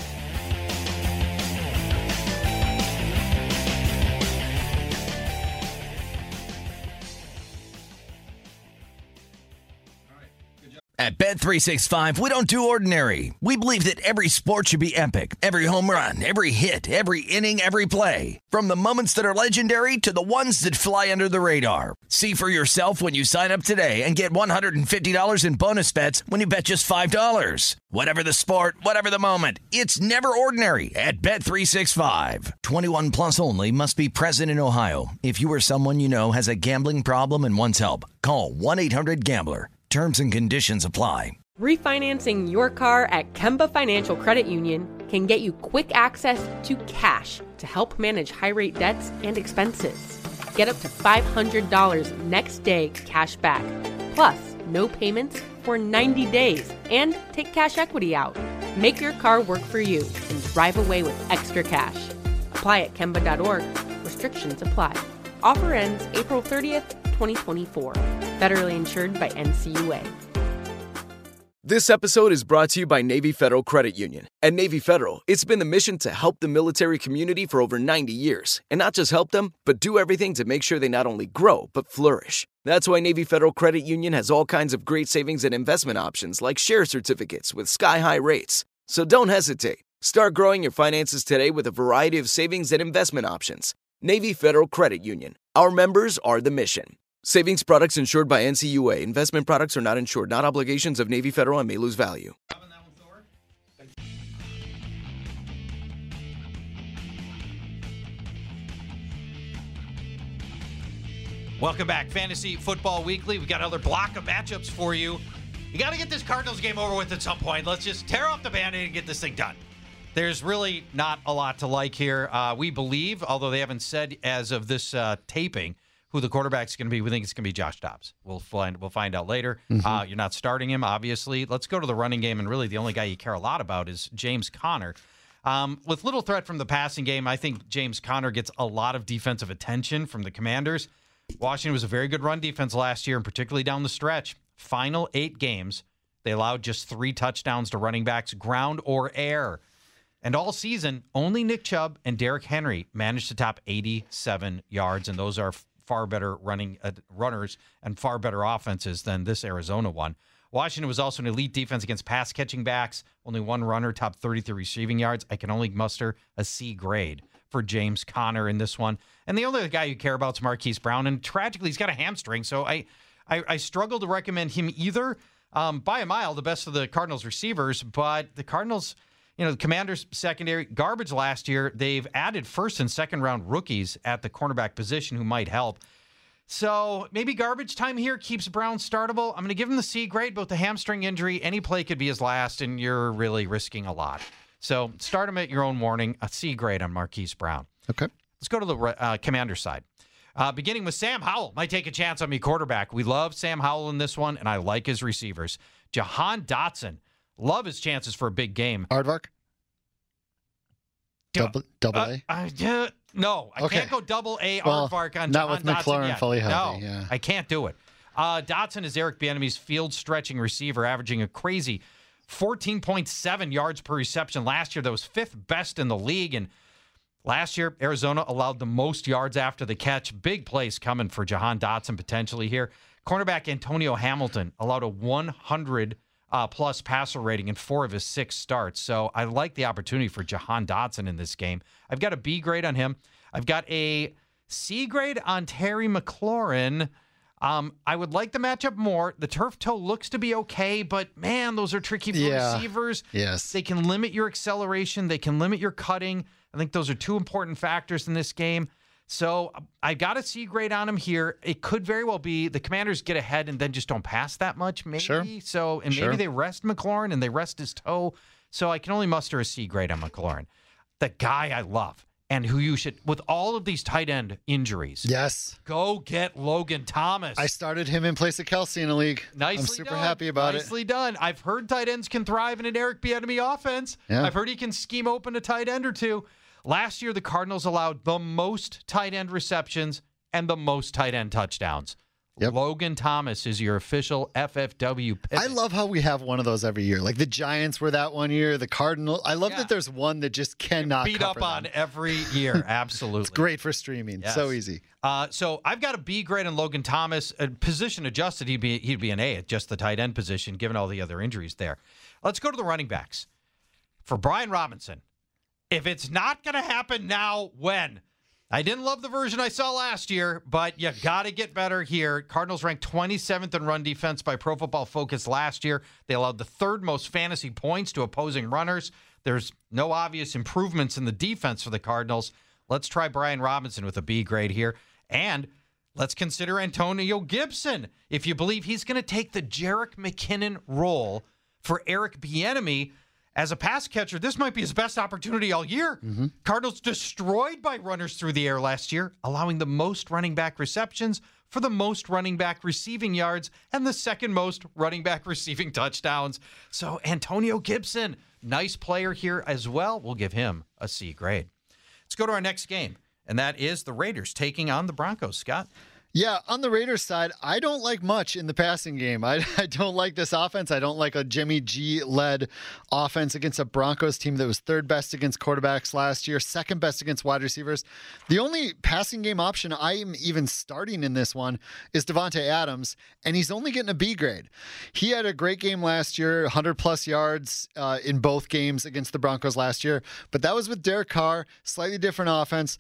At Bet three sixty-five, we don't do ordinary. We believe that every sport should be epic. Every home run, every hit, every inning, every play. From the moments that are legendary to the ones that fly under the radar. See for yourself when you sign up today and get one hundred fifty dollars in bonus bets when you bet just five dollars. Whatever the sport, whatever the moment, it's never ordinary at Bet three sixty-five. twenty-one plus only. Must be present in Ohio. If you or someone you know has a gambling problem and wants help, call one eight hundred gambler. Terms and conditions apply. Refinancing your car at Kemba Financial Credit Union can get you quick access to cash to help manage high-rate debts and expenses. Get up to five hundred dollars next day cash back, plus no payments for ninety days, and take cash equity out. Make your car work for you and drive away with extra cash. Apply at Kemba dot org. Restrictions apply. Offer ends April thirtieth, twenty twenty-four. Federally insured by N C U A. This episode is brought to you by Navy Federal Credit Union. At Navy Federal, it's been the mission to help the military community for over ninety years. And not just help them, but do everything to make sure they not only grow, but flourish. That's why Navy Federal Credit Union has all kinds of great savings and investment options like share certificates with sky-high rates. So don't hesitate. Start growing your finances today with a variety of savings and investment options. Navy Federal Credit Union. Our members are the mission. Savings products insured by N C U A. Investment products are not insured, not obligations of Navy Federal and may lose value. Welcome back. Fantasy Football Weekly. We got another block of matchups for you. You got to get this Cardinals game over with at some point. Let's just tear off the Band-Aid and get this thing done. There's really not a lot to like here. Uh, we believe, although they haven't said as of this uh, taping, who the quarterback's going to be. We think it's going to be Josh Dobbs. We'll find we'll find out later. Mm-hmm. Uh, you're not starting him, obviously. Let's go to the running game, and really the only guy you care a lot about is James Conner. Um, with little threat from the passing game, I think James Conner gets a lot of defensive attention from the Commanders. Washington was a very good run defense last year, and particularly down the stretch. Final eight games, they allowed just three touchdowns to running backs, ground or air. And all season, only Nick Chubb and Derrick Henry managed to top eighty-seven yards, and those are far better running uh, runners and far better offenses than this Arizona one. Washington was also an elite defense against pass-catching backs. Only one runner, top thirty-three receiving yards. I can only muster a C grade for James Conner in this one. And the only guy you care about is Marquise Brown, and tragically, he's got a hamstring, so I, I, I struggle to recommend him either. Um, by a mile, the best of the Cardinals receivers, but the Cardinals... You know, the Commanders' secondary, garbage last year. They've added first and second round rookies at the cornerback position who might help. So maybe garbage time here keeps Brown startable. I'm going to give him the C grade, but with the hamstring injury, any play could be his last, and you're really risking a lot. So start him at your own warning. A C grade on Marquise Brown. Okay. Let's go to the uh, Commander side. Uh, beginning with Sam Howell. Might take a chance on me quarterback. We love Sam Howell in this one, and I like his receivers. Jahan Dotson. Love his chances for a big game. Aardvark? Double, double uh, A? Uh, yeah, no, I okay. can't go double A well, Aardvark on not Jahan with McLaurin Dotson fully yet. healthy. No, yeah. I can't do it. Uh, Dotson is Eric Bieniemy's field-stretching receiver, averaging a crazy fourteen point seven yards per reception last year. That was fifth best in the league. And last year, Arizona allowed the most yards after the catch. Big plays coming for Jahan Dotson potentially here. Cornerback Antonio Hamilton allowed a one hundred Uh, plus passer rating in four of his six starts. So I like the opportunity for Jahan Dotson in this game. I've got a B grade on him. I've got a C grade on Terry McLaurin. Um, I would like the matchup more. The turf toe looks to be okay, but man, those are tricky for yeah. receivers. Yes. They can limit your acceleration. They can limit your cutting. I think those are two important factors in this game. So I got a C grade on him here. It could very well be the Commanders get ahead and then just don't pass that much, maybe. Sure. So, and Sure. maybe they rest McLaurin and they rest his toe. So I can only muster a C grade on McLaurin. The guy I love and who you should, with all of these tight end injuries, Yes. go get Logan Thomas. I started him in place of Kelsey in a league. Nicely I'm super done. happy about Nicely it. done. I've heard tight ends can thrive in an Eric Bieniemy offense. Yeah. I've heard he can scheme open a tight end or two. Last year, the Cardinals allowed the most tight end receptions and the most tight end touchdowns. Yep. Logan Thomas is your official F F W pick. I love how we have one of those every year. Like the Giants were that one year, the Cardinals. I love Yeah. that there's one that just cannot beat cover up on them. every year. Absolutely. It's great for streaming. Yes. So easy. Uh, so I've got a B grade on Logan Thomas. Uh, position adjusted, he'd be he'd be an A at just the tight end position, given all the other injuries there. Let's go to the running backs. For Brian Robinson, if it's not going to happen now, when? I didn't love the version I saw last year, but you got to get better here. Cardinals ranked twenty-seventh in run defense by Pro Football Focus last year. They allowed the third most fantasy points to opposing runners. There's no obvious improvements in the defense for the Cardinals. Let's try Brian Robinson with a B grade here. And let's consider Antonio Gibson. If you believe he's going to take the Jerick McKinnon role for Eric Bieniemy, as a pass catcher, this might be his best opportunity all year. Mm-hmm. Cardinals destroyed by runners through the air last year, allowing the most running back receptions for the most running back receiving yards and the second most running back receiving touchdowns. So Antonio Gibson, nice player here as well. We'll give him a C grade. Let's go to our next game, and that is the Raiders taking on the Broncos. Scott? Yeah, on the Raiders side, I don't like much in the passing game. I, I don't like this offense. I don't like a Jimmy G-led offense against a Broncos team that was third best against quarterbacks last year, second best against wide receivers. The only passing game option I am even starting in this one is Devontae Adams, and he's only getting a B grade. He had a great game last year, one hundred plus yards uh, in both games against the Broncos last year, but that was with Derek Carr, slightly different offense.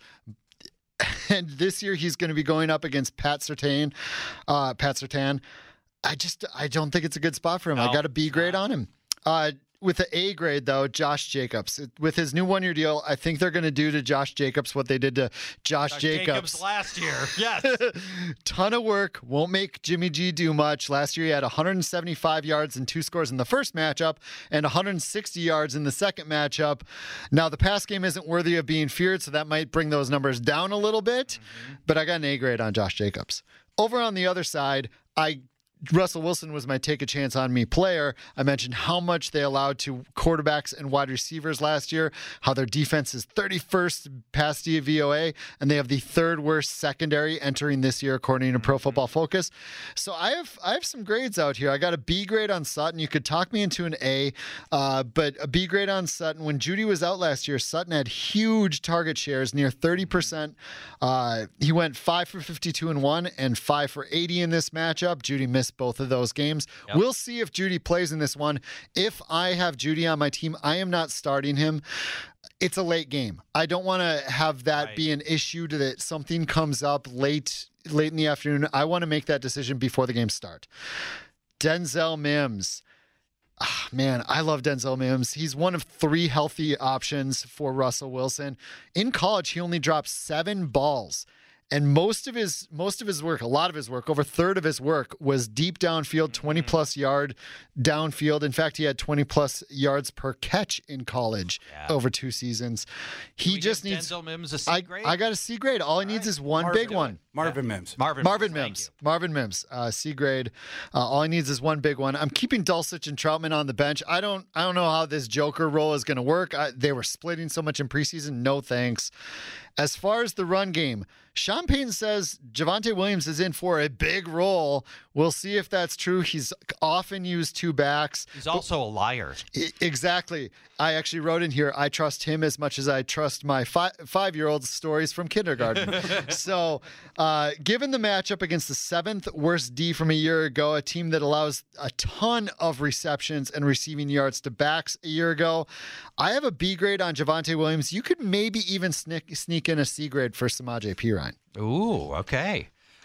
And this year he's going to be going up against Pat Surtain. Uh, Pat Surtain. I just I don't think it's a good spot for him. No, I got a B grade on him. Uh, with the A grade though, Josh Jacobs. With his new one year deal, I think they're going to do to Josh Jacobs what they did to Josh, Josh Jacobs. Jacobs last year. Yes. Ton of work. Won't make Jimmy G do much. Last year he had one hundred seventy-five yards and two scores in the first matchup and one hundred sixty yards in the second matchup. Now the pass game isn't worthy of being feared, so that might bring those numbers down a little bit. Mm-hmm. But I got an A grade on Josh Jacobs. Over on the other side, I Russell Wilson was my take a chance on me player. I mentioned how much they allowed to quarterbacks and wide receivers last year, how their defense is thirty-first pass D V O A, and they have the third worst secondary entering this year according to Pro Football Focus. So I have I have some grades out here. I got a B grade on Sutton. You could talk me into an A, uh, but a B grade on Sutton. When Judy was out last year, Sutton had huge target shares, near thirty percent. Uh, he went five for fifty-two and one and five for eighty in this matchup. Judy missed both of those games. Yep. We'll see if Judy plays in this one. If I have Judy on my team, I am not starting him. It's a late game. I don't want to have that right. be an issue to that something comes up late late in the afternoon. I want to make that decision before the game start. Denzel Mims. Ah, man, I love Denzel Mims. He's one of three healthy options for Russell Wilson. In college, he only dropped seven balls. And most of his most of his work, a lot of his work, over a third of his work was deep downfield, twenty plus yard downfield. In fact, he had twenty plus yards per catch in college yeah. over two seasons. He just needs Denzel Mims a C I, grade. I got a C grade. All he needs is one Marvin, big one. Marvin yeah. Mims. Marvin, Marvin Mims. Mims. Marvin Mims. Uh, C grade. Uh, all he needs is one big one. I'm keeping Dulcich and Troutman on the bench. I don't. I don't know how this Joker role is going to work. I, they were splitting so much in preseason. No thanks. As far as the run game, Sean Payton says Javonte Williams is in for a big role. We'll see if that's true. He's often used two backs. He's also a liar. Exactly. I actually wrote in here, I trust him as much as I trust my fi- five-year-old's stories from kindergarten. so uh, given the matchup against the seventh worst D from a year ago, a team that allows a ton of receptions and receiving yards to backs a year ago, I have a B grade on Javonte Williams. You could maybe even sneak, sneak in a C grade for Samaje Perine. Ooh, okay.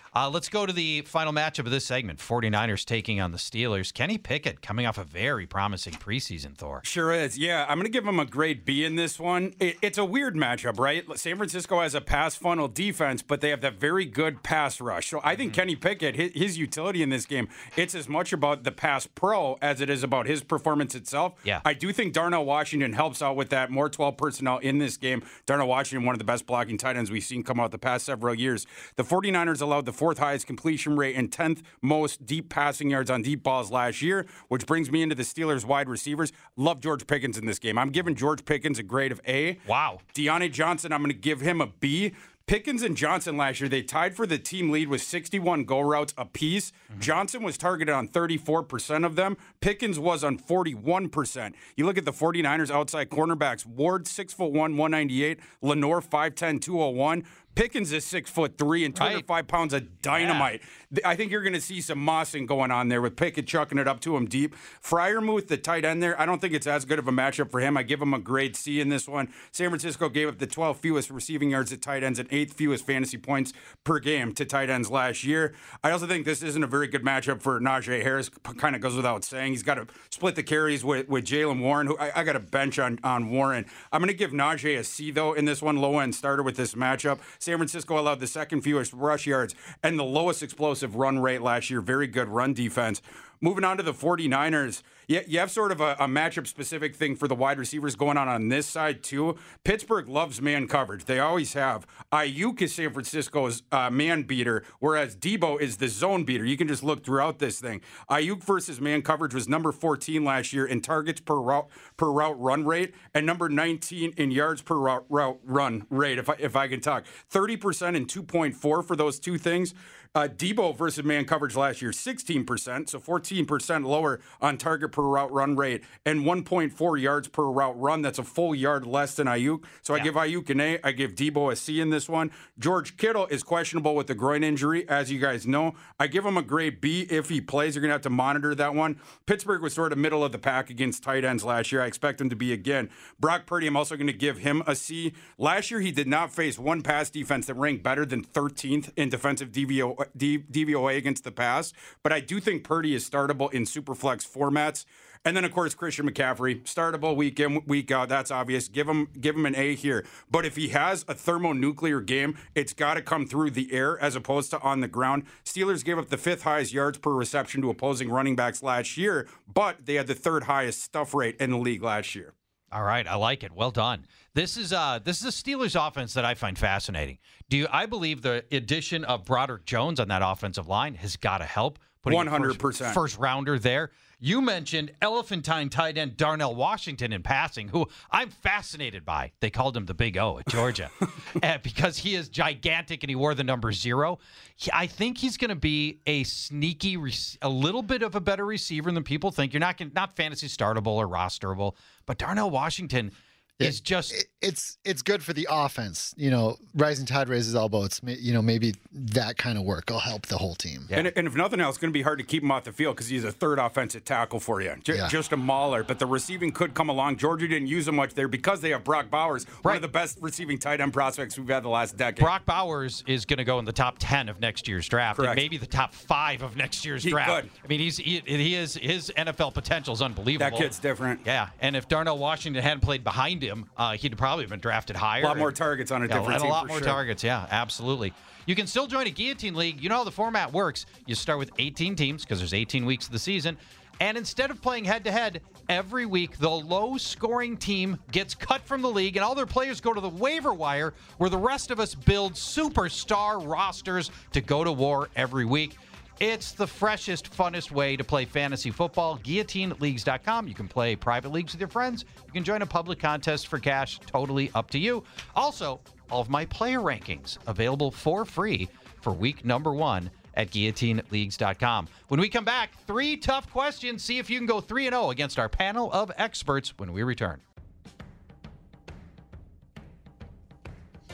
Uh, let's go to the final matchup of this segment. 49ers taking on the Steelers. Kenny Pickett coming off a very promising preseason, Thor. Sure is. Yeah, I'm going to give him a grade B in this one. It, it's a weird matchup, right? San Francisco has a pass funnel defense, but they have that very good pass rush. So I think mm-hmm. Kenny Pickett, his, his utility in this game, it's as much about the pass pro as it is about his performance itself. Yeah. I do think Darnell Washington helps out with that. More twelve personnel in this game. Darnell Washington, one of the best blocking tight ends we've seen come out the past several years. The 49ers allowed the fourth highest completion rate and tenth most deep passing yards on deep balls last year, which brings me into the Steelers wide receivers. Love George Pickens in this game. I'm giving George Pickens a grade of A. Wow. Deontay Johnson, I'm going to give him a B. Pickens and Johnson last year, they tied for the team lead with sixty-one go routes apiece. Mm-hmm. Johnson was targeted on thirty-four percent of them. Pickens was on forty-one percent. You look at the 49ers outside cornerbacks. Ward, six foot one, one ninety-eight. Lenore, five ten, two oh one. Pickens is six foot three and two hundred five right. pounds of dynamite. Yeah. I think you're going to see some mossing going on there with Pickett chucking it up to him deep. Freiermuth, the tight end there, I don't think it's as good of a matchup for him. I give him a grade C in this one. San Francisco gave up the twelfth fewest receiving yards at tight ends and eighth fewest fantasy points per game to tight ends last year. I also think this isn't a very good matchup for Najee Harris. Kind of goes without saying. He's got to split the carries with, with Jaylen Warren, who I, I got a bench on, on Warren. I'm going to give Najee a C, though, in this one. Low-end starter with this matchup. San Francisco allowed the second fewest rush yards and the lowest explosive run rate last year. Very good run defense. Moving on to the 49ers, you, you have sort of a, a matchup-specific thing for the wide receivers going on on this side, too. Pittsburgh loves man coverage. They always have. Ayuk is San Francisco's uh, man beater, whereas Debo is the zone beater. You can just look throughout this thing. Ayuk versus man coverage was number fourteen last year in targets per route per route run rate and number nineteen in yards per route, route run rate, if I, if I can talk. thirty percent and two point four for those two things. Uh, Debo versus man coverage last year, sixteen percent, so fourteen percent lower on target per route run rate, and one point four yards per route run. That's a full yard less than Ayuk. So yeah. I give Ayuk an A. I give Debo a C in this one. George Kittle is questionable with the groin injury, as you guys know. I give him a grade B if he plays. You're going to have to monitor that one. Pittsburgh was sort of middle of the pack against tight ends last year. I expect him to be again. Brock Purdy, I'm also going to give him a C. Last year, he did not face one pass defense that ranked better than thirteenth in defensive D V O. D V O A against the pass, but I do think Purdy is startable in superflex formats. And then, of course, Christian McCaffrey, startable week in, week out. That's obvious. Give him, give him an A here. But if he has a thermonuclear game, it's got to come through the air as opposed to on the ground. Steelers gave up the fifth highest yards per reception to opposing running backs last year, but they had the third highest stuff rate in the league last year. All right, I like it. Well done. This is uh this is a Steelers offense that I find fascinating. Do you, I believe the addition of Broderick Jones on that offensive line has got to help. one hundred percent. First, first rounder there. You mentioned elephantine tight end Darnell Washington in passing, who I'm fascinated by. They called him the Big O at Georgia uh, because he is gigantic and he wore the number zero. He, I think he's going to be a sneaky, a little bit of a better receiver than people think. You're not gonna, not fantasy startable or rosterable, but Darnell Washington is just it, it's it's good for the offense. You know, rising tide raises all boats. You know, maybe that kind of work will help the whole team. Yeah. And, and if nothing else, it's going to be hard to keep him off the field because he's a third offensive tackle for you. J- yeah. Just a mauler. But the receiving could come along. Georgia didn't use him much there because they have Brock Bowers, right. One of the best receiving tight end prospects we've had the last decade. Brock Bowers is going to go in the top ten of next year's draft, Correct. and maybe the top five of next year's he draft. Could. I mean, he's he, he is his N F L potential is unbelievable. That kid's different. Yeah, and if Darnell Washington hadn't played behind him, uh, he'd have probably been drafted higher. A lot more and, targets on a yeah, different and team. a lot for more sure. targets, yeah, absolutely. You can still join a Guillotine League. You know how the format works. You start with eighteen teams because there's eighteen weeks of the season. And instead of playing head-to-head, every week the low-scoring team gets cut from the league and all their players go to the waiver wire where the rest of us build superstar rosters to go to war every week. It's the freshest, funnest way to play fantasy football. guillotine leagues dot com. You can play private leagues with your friends. You can join a public contest for cash. Totally up to you. Also, all of my player rankings available for free for week number one at guillotine leagues dot com. When we come back, three tough questions. See if you can go three and oh against our panel of experts when we return.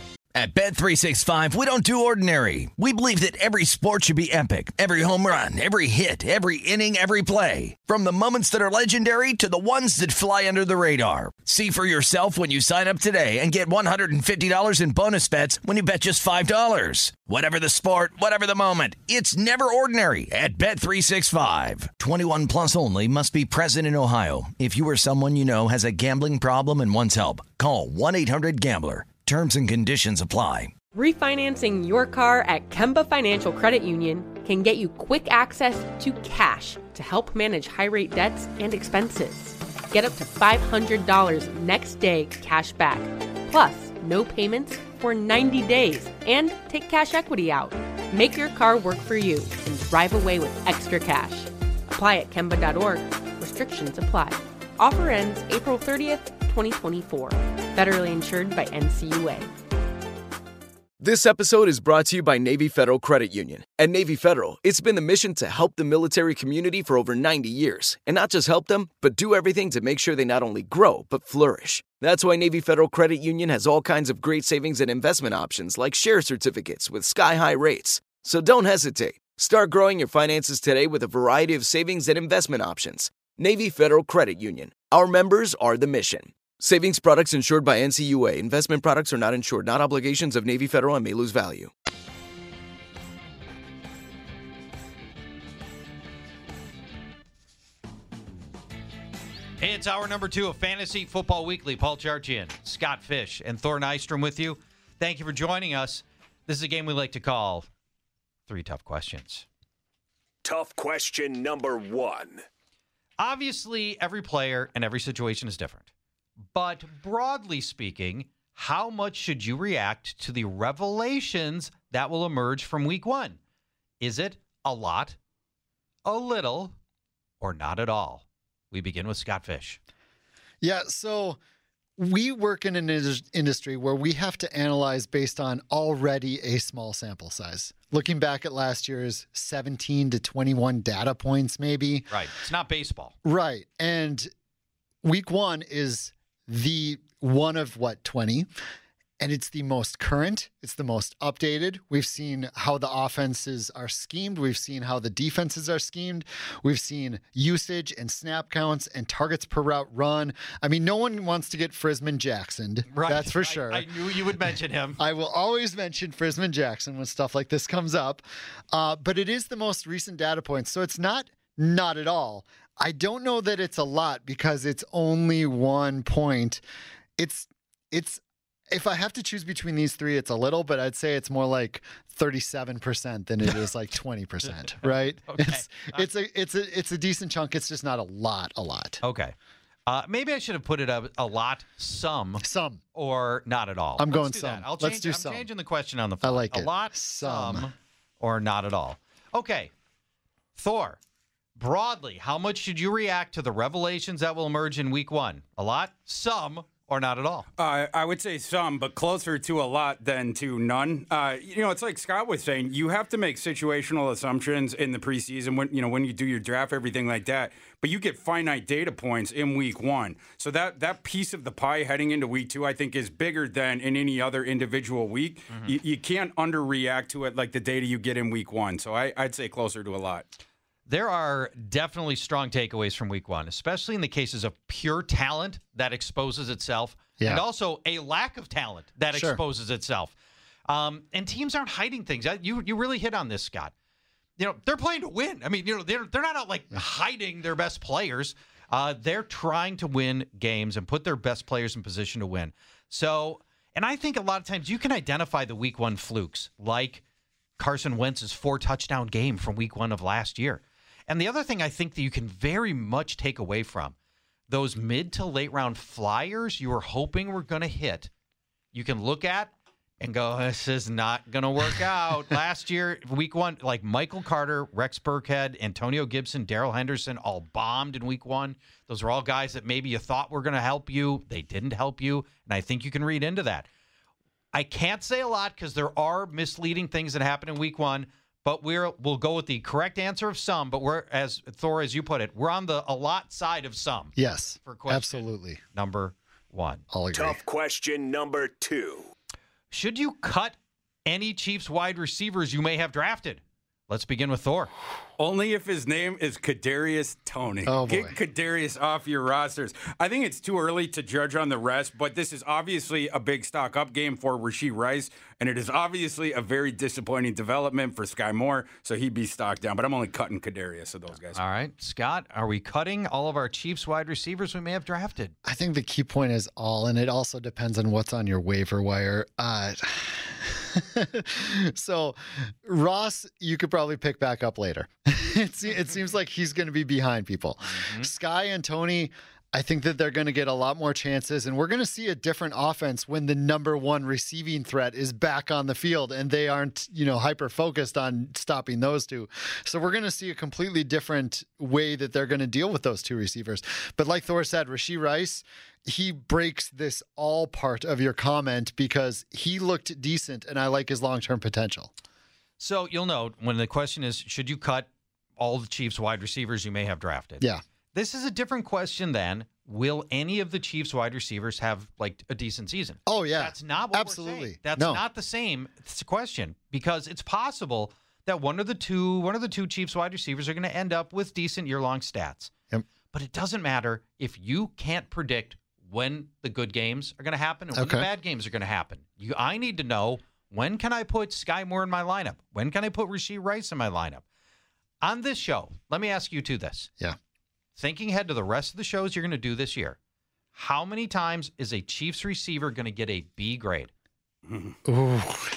At Bet three sixty-five, we don't do ordinary. We believe that every sport should be epic. Every home run, every hit, every inning, every play. From the moments that are legendary to the ones that fly under the radar. See for yourself when you sign up today and get one hundred fifty dollars in bonus bets when you bet just five dollars. Whatever the sport, whatever the moment, it's never ordinary at Bet three sixty-five. twenty-one plus only. Must be present in Ohio. If you or someone you know has a gambling problem and wants help, call one eight hundred gambler. Terms and conditions apply. Refinancing your car at Kemba Financial Credit Union can get you quick access to cash to help manage high-rate debts and expenses. Get up to five hundred dollars next day cash back, plus no payments for ninety days, and take cash equity out. Make your car work for you and drive away with extra cash. Apply at Kemba dot org. Restrictions apply. Offer ends April thirtieth, twenty twenty-four. Federally insured by N C U A. This episode is brought to you by Navy Federal Credit Union. At Navy Federal, it's been the mission to help the military community for over ninety years. And not just help them, but do everything to make sure they not only grow, but flourish. That's why Navy Federal Credit Union has all kinds of great savings and investment options like share certificates with sky-high rates. So don't hesitate. Start growing your finances today with a variety of savings and investment options. Navy Federal Credit Union. Our members are the mission. Savings products insured by N C U A. Investment products are not insured, not obligations of Navy Federal and may lose value. Hey, it's hour number two of Fantasy Football Weekly. Paul Charchian, Scott Fish, and Thor Nystrom with you. Thank you for joining us. This is a game we like to call Three Tough Questions. Tough question number one. Obviously, every player and every situation is different. But broadly speaking, how much should you react to the revelations that will emerge from week one? Is it a lot, a little, or not at all? We begin with Scott Fish. Yeah, so we work in an indus- industry where we have to analyze based on already a small sample size. Looking back at last year's seventeen to twenty-one data points, maybe. Right. It's not baseball. Right. And week one is the one of what, twenty? And it's the most current. It's the most updated. We've seen how the offenses are schemed. We've seen how the defenses are schemed. We've seen usage and snap counts and targets per route run. I mean, no one wants to get Frisman Jacksoned. Right. That's for sure. I, I knew you would mention him. I will always mention Frisman Jackson when stuff like this comes up. Uh, but it is the most recent data points. So it's not not at all. I don't know that it's a lot because it's only one point. It's it's if I have to choose between these three, it's a little, but I'd say it's more like thirty-seven percent than it is like twenty percent, right? Okay. It's it's a it's a it's a decent chunk. It's just not a lot, a lot. Okay. Uh, maybe I should have put it a, a lot, some, some, or not at all. I'm Let's going do some. that. I'll Let's change, do I'm some. changing the question on the fly. I like a it. A lot, Some. some, or not at all. Okay. Thor, broadly, how much should you react to the revelations that will emerge in week one? A lot, some, or not at all? Uh, I would say some, but closer to a lot than to none. Uh, you know, it's like Scott was saying, you have to make situational assumptions in the preseason when, you know, when you do your draft, everything like that. But you get finite data points in week one. So that, that piece of the pie heading into week two, I think, is bigger than in any other individual week. Mm-hmm. You, you can't underreact to it like the data you get in week one. So I, I'd say closer to a lot. There are definitely strong takeaways from week one, especially in the cases of pure talent that exposes itself, yeah. and also a lack of talent that Sure. exposes itself. Um, and teams aren't hiding things. You you really hit on this, Scott. You know, they're playing to win. I mean, you know, they're they're not out like hiding their best players. Uh, they're trying to win games and put their best players in position to win. So, and I think a lot of times you can identify the week one flukes, like Carson Wentz's four touchdown game from week one of last year. And the other thing I think that you can very much take away from those mid to late round flyers you were hoping were going to hit, you can look at and go, this is not going to work out. Last year, week one, like Michael Carter, Rex Burkhead, Antonio Gibson, Darrell Henderson, all bombed in week one. Those were all guys that maybe you thought were going to help you. They didn't help you. And I think you can read into that. I can't say a lot because there are misleading things that happen in week one. But we're, we'll go with the correct answer of some. But we're, as Thor, as you put it, we're on the a lot side of some. Yes, for question absolutely. Number one. I'll agree. Tough question number two. Should you cut any Chiefs wide receivers you may have drafted? Let's begin with Thor. Only if his name is Kadarius Toney. Oh, boy. Get Kadarius off your rosters. I think it's too early to judge on the rest, but this is obviously a big stock up game for Rashee Rice, and it is obviously a very disappointing development for Sky Moore, so he'd be stocked down. But I'm only cutting Kadarius of those guys. All right. Scott, are we cutting all of our Chiefs wide receivers we may have drafted? I think the key point is all, and it also depends on what's on your waiver wire. Uh, so Ross, you could probably pick back up later. it, se- it seems like he's going to be behind people. Mm-hmm. Sky and Toney, I think that they're going to get a lot more chances, and we're going to see a different offense when the number one receiving threat is back on the field, and they aren't, you know, hyper focused on stopping those two. So we're going to see a completely different way that they're going to deal with those two receivers. But like Thor said, Rashee Rice, he breaks this all part of your comment because he looked decent, and I like his long-term potential. So you'll note when the question is, should you cut all the Chiefs wide receivers you may have drafted? Yeah. This is a different question than, will any of the Chiefs wide receivers have like a decent season? Oh, yeah. That's not what Absolutely. we're saying. That's No. not the same question, because it's possible that one of the two one of the two Chiefs wide receivers are going to end up with decent year-long stats. Yep. But it doesn't matter if you can't predict when the good games are going to happen and when Okay. the bad games are going to happen. You, I need to know, when can I put Sky Moore in my lineup? When can I put Rashee Rice in my lineup? On this show, let me ask you two this. Yeah. Thinking ahead to the rest of the shows you're going to do this year, how many times is a Chiefs receiver going to get a B grade? Ooh,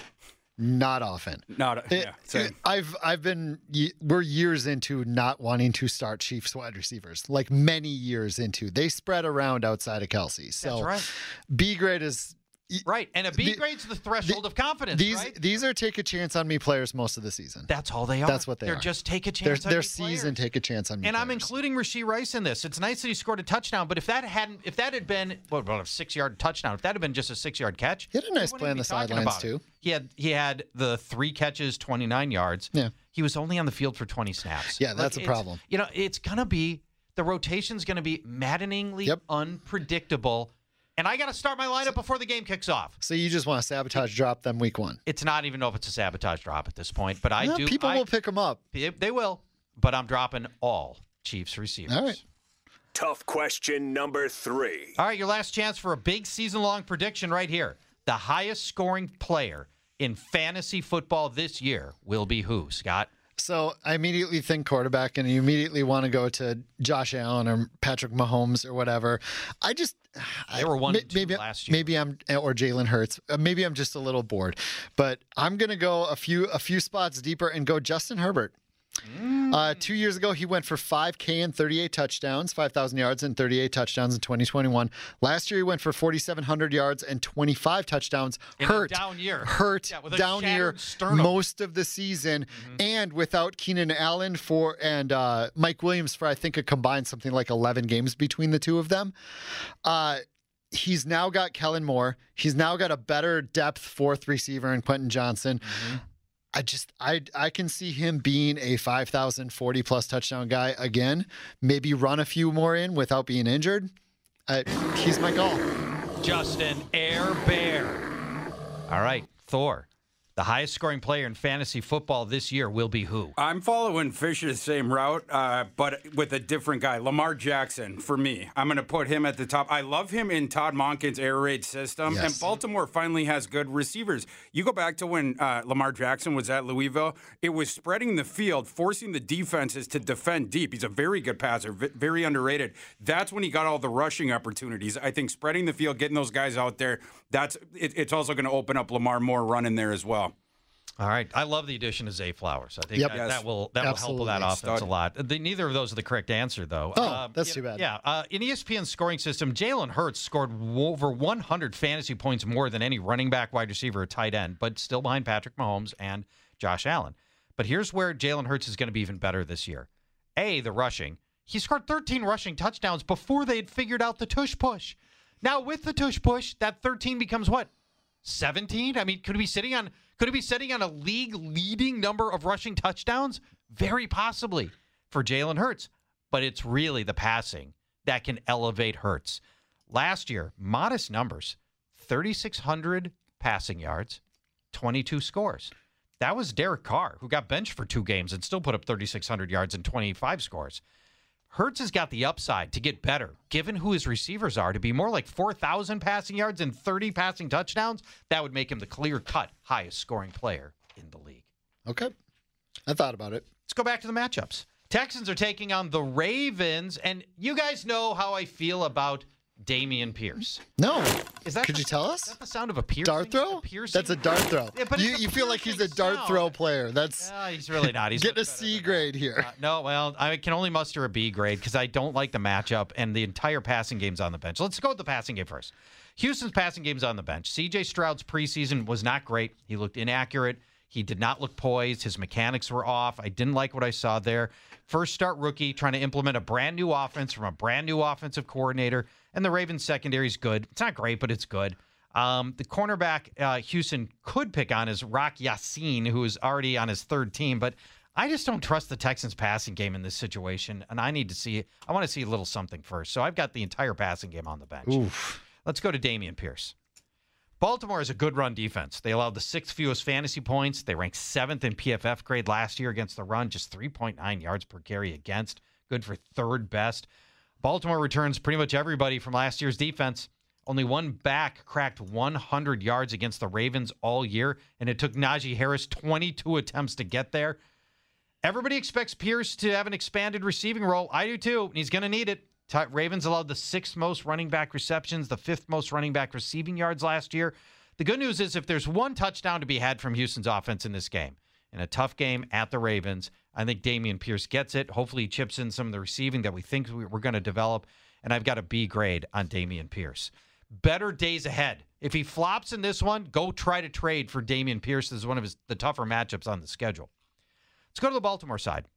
not often. Not, It- yeah, same. it- I've I've been ye- we're years into not wanting to start Chiefs wide receivers, like many years into. They spread around outside of Kelsey. So That's right. B grade is Right. And a B The- grade's the threshold the- of confidence, these right? these are take a chance on me players most of the season. That's all they are. That's what they They're are. just take a They're, chance on they're me season players. take a chance on me. And I'm players. including Rashee Rice in this. It's nice that he scored a touchdown, but if that hadn't, if that had been what, what a six-yard touchdown, if that had been just a six-yard catch, He had a nice we wouldn't play on be the talking sidelines, about it. too. He had he had the three catches, twenty-nine yards. Yeah. He was only on the field for twenty snaps. Yeah, that's a it's- problem. You know, it's gonna be the rotation's gonna be maddeningly Yep. unpredictable, and I got to start my lineup before the game kicks off. So you just want to sabotage drop them week one. It's not even know if it's a sabotage drop at this point, but I Yeah, do. people I- will pick them up. They they will, but I'm dropping all Chiefs receivers. All right. Tough question number three. All right, your last chance for a big season-long prediction right here. The highest scoring player in fantasy football this year will be who, Scott? So I immediately think quarterback, and you immediately want to go to Josh Allen or Patrick Mahomes or whatever. I just They were one I, and two maybe last year. maybe I'm or Jalen Hurts. Uh, Maybe I'm just a little bored, but I'm gonna go a few a few spots deeper and go Justin Herbert. Uh, two years ago, he went for five K and thirty-eight touchdowns, five thousand yards and thirty-eight touchdowns in twenty twenty-one. Last year, he went for forty-seven hundred yards and twenty-five touchdowns. In a hurt, down year. hurt, Yeah, with a down year shattered sternum. most of the season, and without Keenan Allen for and uh, Mike Williams for I think a combined something like eleven games between the two of them. Uh, he's now got Kellen Moore. He's now got a better depth fourth receiver in Quentin Johnson. I just I I can see him being a five thousand forty plus touchdown guy again. Maybe run a few more in without being injured. Uh, he's my call. Justin Air Bear. All right, Thor. The highest scoring player in fantasy football this year will be who? I'm following Fish's same route, uh, but with a different guy. Lamar Jackson, for me. I'm going to put him at the top. I love him in Todd Monken's air raid system, Yes. and Baltimore finally has good receivers. You go back to when uh, Lamar Jackson was at Louisville, it was spreading the field, forcing the defenses to defend deep. He's a very good passer, v- very underrated. That's when he got all the rushing opportunities. I think spreading the field, getting those guys out there, that's it, it's also going to open up Lamar more running there as well. All right. I love the addition of Zay Flowers. I think Yep. that, Yes. that will that will help with that Absolutely. offense Stud. a lot. The, neither of those are the correct answer, though. Oh, that's you too know, bad. Yeah. Uh, in E S P N's scoring system, Jalen Hurts scored w- over one hundred fantasy points more than any running back, wide receiver, or tight end, but still behind Patrick Mahomes and Josh Allen. But here's where Jalen Hurts is going to be even better this year. A, the rushing. He scored thirteen rushing touchdowns before they had figured out the tush push. Now, with the tush push, that thirteen becomes what? seventeen? I mean, could he be sitting on could he be sitting on a league leading number of rushing touchdowns? Very possibly for Jalen Hurts. But it's really the passing that can elevate Hurts. Last year, modest numbers, thirty-six hundred passing yards, twenty-two scores. That was Derek Carr, who got benched for two games and still put up thirty-six hundred yards and twenty-five scores. Hurts has got the upside to get better, given who his receivers are, to be more like four thousand passing yards and thirty passing touchdowns. That would make him the clear-cut highest scoring player in the league. Okay. I thought about it. Let's go back to the matchups. Texans are taking on the Ravens, and you guys know how I feel about Dameon Pierce. No. Is that Could the, you tell us? Is that the sound of a piercing? Dart throw? A piercing? That's a dart throw. Yeah, but you it's a you feel like he's a piercing dart sound. throw player. That's No, he's really not. He's Get much a better C than grade that. here. Uh, no, well, I can only muster a B grade because I don't like the matchup, and the entire passing game's on the bench. Let's go with the passing game first. Houston's passing game's on the bench. C J Stroud's preseason was not great. He looked inaccurate. He did not look poised. His mechanics were off. I didn't like what I saw there. First start rookie trying to implement a brand new offense from a brand new offensive coordinator. And the Ravens secondary is good. It's not great, but it's good. Um, the cornerback uh, Houston could pick on is Rock Yassin, who is already on his third team. But I just don't trust the Texans passing game in this situation. And I need to see, I want to see a little something first. So I've got the entire passing game on the bench. Oof. Let's go to Dameon Pierce. Baltimore is a good run defense. They allowed the sixth fewest fantasy points. They ranked seventh in P F F grade last year against the run, just three point nine yards per carry against. Good for third best. Baltimore returns pretty much everybody from last year's defense. Only one back cracked one hundred yards against the Ravens all year, and it took Najee Harris twenty-two attempts to get there. Everybody expects Pierce to have an expanded receiving role. I do too, and he's going to need it. Ravens allowed the sixth most running back receptions, the fifth most running back receiving yards last year. The good news is if there's one touchdown to be had from Houston's offense in this game, in a tough game at the Ravens, I think Dameon Pierce gets it. Hopefully he chips in some of the receiving that we think we're going to develop, and I've got a B grade on Dameon Pierce. Better days ahead. If he flops in this one, go try to trade for Dameon Pierce. This is one of his the tougher matchups on the schedule. Let's go to the Baltimore side.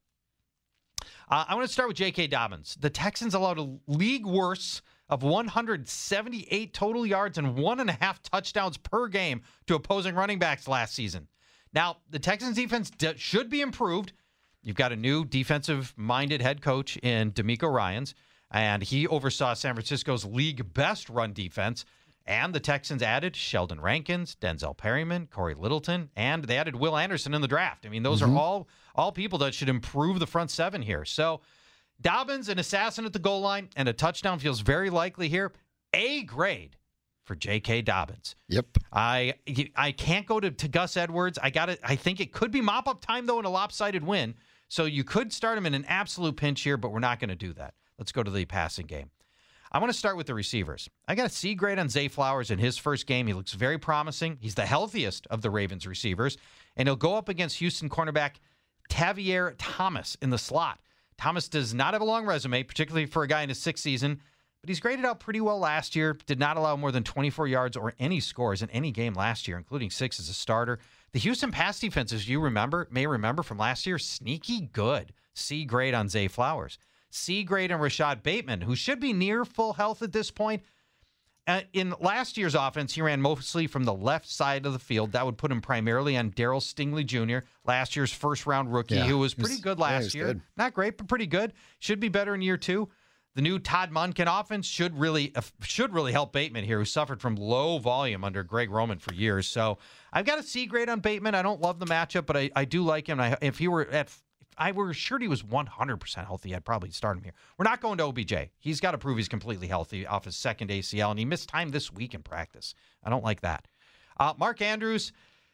Uh, I want to start with J K. Dobbins. The Texans allowed a league worst of one hundred seventy-eight total yards and one and a half touchdowns per game to opposing running backs last season. Now, the Texans defense d- should be improved. You've got a new defensive-minded head coach in D'Amico Ryans, and he oversaw San Francisco's league best run defense. And the Texans added Sheldon Rankins, Denzel Perryman, Corey Littleton, and they added Will Anderson in the draft. I mean, those mm-hmm. are all all people that should improve the front seven here. So Dobbins, an assassin at the goal line, and a touchdown feels very likely here. A grade for J K. Dobbins. Yep. I I can't go to, to Gus Edwards. I got it. I think it could be mop-up time, though, in a lopsided win. So you could start him in an absolute pinch here, but we're not going to do that. Let's go to the passing game. I want to start with the receivers. I got a C grade on Zay Flowers in his first game. He looks very promising. He's the healthiest of the Ravens receivers, and he'll go up against Houston cornerback Tavier Thomas in the slot. Thomas does not have a long resume, particularly for a guy in his sixth season, but he's graded out pretty well last year. Did not allow more than twenty-four yards or any scores in any game last year, including six as a starter. The Houston pass defense, as you remember, may remember from last year, sneaky good. C grade on Zay Flowers. C grade on Rashad Bateman, who should be near full health at this point. Uh, in last year's offense, he ran mostly from the left side of the field. That would put him primarily on Darryl Stingley Junior, last year's first-round rookie, yeah, who was pretty was, good yeah, last year. Good. Not great, but pretty good. Should be better in year two. The new Todd Monken offense should really uh, should really help Bateman here, who suffered from low volume under Greg Roman for years. So I've got a C grade on Bateman. I don't love the matchup, but I, I do like him. I, if he were at I were assured he was one hundred percent healthy, I'd probably start him here. We're not going to O B J. He's got to prove he's completely healthy off his second A C L, and he missed time this week in practice. I don't like that. Uh, Mark Andrews,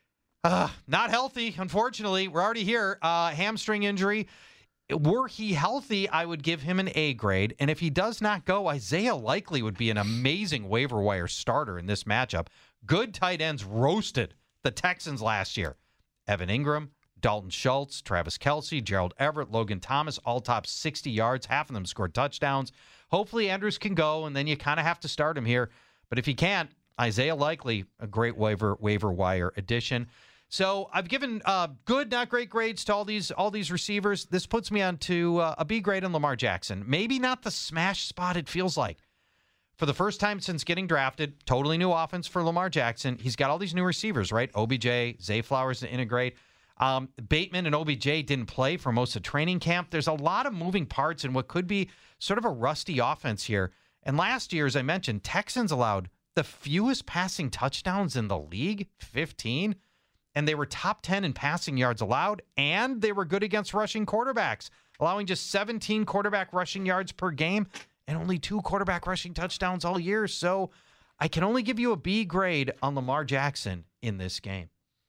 uh, not healthy, unfortunately. We're already here. Uh, hamstring injury. Were he healthy, I would give him an A grade. And if he does not go, Isaiah Likely would be an amazing waiver wire starter in this matchup. Good tight ends roasted the Texans last year. Evan Ingram, Dalton Schultz, Travis Kelce, Gerald Everett, Logan Thomas, all top sixty yards. Half of them scored touchdowns. Hopefully Andrews can go, and then you kind of have to start him here. But if he can't, Isaiah Likely, a great waiver waiver wire addition. So I've given uh, good, not great grades to all these all these receivers. This puts me on to uh, a B grade on Lamar Jackson. Maybe not the smash spot it feels like. For the first time since getting drafted, totally new offense for Lamar Jackson. He's got all these new receivers, right? O B J, Zay Flowers to integrate. Um, Bateman and O B J didn't play for most of training camp. There's a lot of moving parts in what could be sort of a rusty offense here. And last year, as I mentioned, Texans allowed the fewest passing touchdowns in the league, fifteen. And they were top ten in passing yards allowed, and they were good against rushing quarterbacks, allowing just seventeen quarterback rushing yards per game and only two quarterback rushing touchdowns all year. So I can only give you a B grade on Lamar Jackson in this game.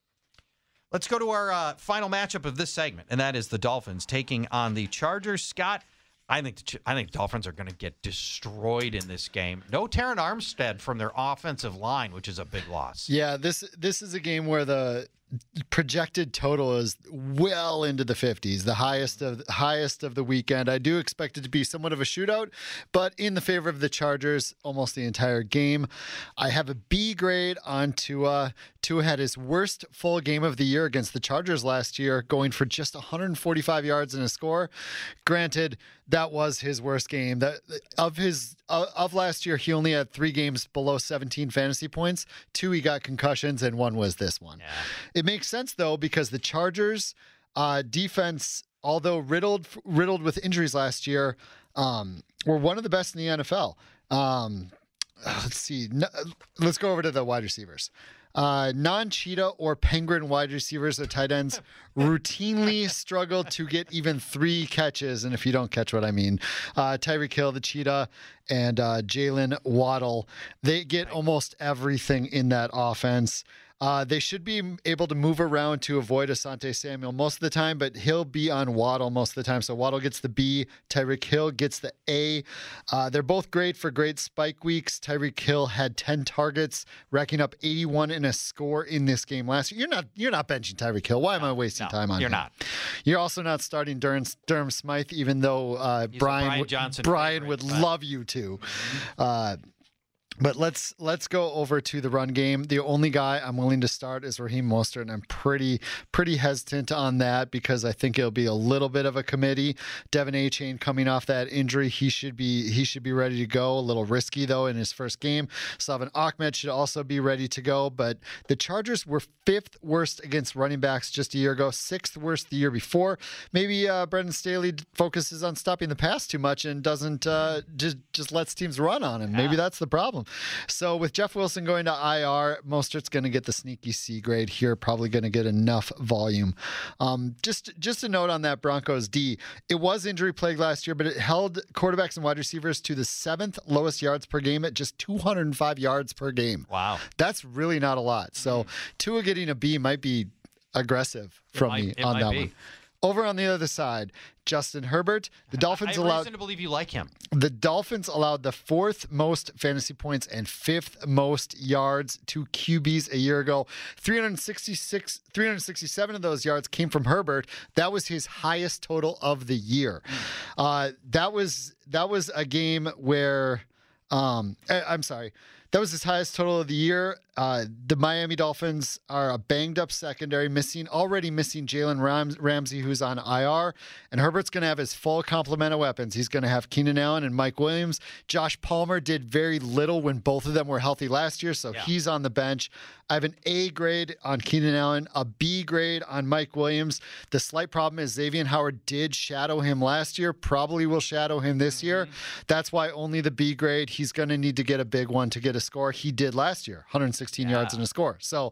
Let's go to our uh, final matchup of this segment, and that is the Dolphins taking on the Chargers. Scott, I think the, I think the Dolphins are going to get destroyed in this game. No Terran Armstead from their offensive line, which is a big loss. Yeah, this this is a game where the projected total is well into the fifties, the highest of highest of the weekend. I do expect it to be somewhat of a shootout, but in the favor of the Chargers almost the entire game. I have a B grade on Tua. Tua had his worst full game of the year against the Chargers last year, going for just one hundred forty-five yards and a score. Granted, that was his worst game. That of his uh, of last year, he only had three games below seventeen fantasy points. Two he got concussions, and one was this one. Yeah. It makes sense though because the Chargers uh, defense, although riddled riddled with injuries last year, um, were one of the best in the N F L. Um, let's see. No, let's go over to the wide receivers. Uh, non-cheetah or penguin wide receivers or tight ends routinely struggle to get even three catches. And if you don't catch what I mean, uh, Tyreek Hill, the cheetah, and uh, Jalen Waddle, they get almost everything in that offense. Uh, they should be able to move around to avoid Asante Samuel most of the time, but he'll be on Waddle most of the time. So Waddle gets the B, Tyreek Hill gets the A. Uh, they're both great for great spike weeks. Tyreek Hill had ten targets, racking up eighty-one in a score in this game last year. You're not you're not benching Tyreek Hill. Why am I wasting no, time on you're him? You're not. You're also not starting Durham, Durham Smythe, even though uh, Brian Brian Johnson Brian favorite, would but... love you to. Uh, But let's let's go over to the run game. The only guy I'm willing to start is Raheem Mostert, and I'm pretty pretty hesitant on that because I think it'll be a little bit of a committee. Devin Achane coming off that injury, he should be he should be ready to go. A little risky though in his first game. Salvon Ahmed should also be ready to go. But the Chargers were fifth worst against running backs just a year ago, sixth worst the year before. Maybe uh, Brendan Staley focuses on stopping the pass too much and doesn't uh, just just lets teams run on him. Maybe that's the problem. So with Jeff Wilson going to I R, Mostert's going to get the sneaky C grade here, probably going to get enough volume. Um, just just a note on that Broncos D. It was injury plagued last year, but it held quarterbacks and wide receivers to the seventh lowest yards per game at just two hundred five yards per game. Wow. That's really not a lot. So mm-hmm. Tua getting a B might be aggressive from might, me on that be. one. Over on the other side, Justin Herbert. The Dolphins I have allowed. reason to believe you like him. The Dolphins allowed the fourth most fantasy points and fifth most yards to Q Bs a year ago. three hundred sixty-six, three hundred sixty-seven of those yards came from Herbert. That was his highest total of the year. Uh, that was that was a game where, um, I, I'm sorry. That was his highest total of the year. Uh, the Miami Dolphins are a banged-up secondary, missing already missing Jalen Rams- Ramsey, who's on I R, and Herbert's going to have his full complement of weapons. He's going to have Keenan Allen and Mike Williams. Josh Palmer did very little when both of them were healthy last year, so yeah. he's on the bench. I have an A grade on Keenan Allen, a B grade on Mike Williams. The slight problem is Xavier Howard did shadow him last year, probably will shadow him this mm-hmm. year. That's why only the B grade. He's going to need to get a big one to get a score. He did last year, one hundred sixteen yeah. yards and a score. So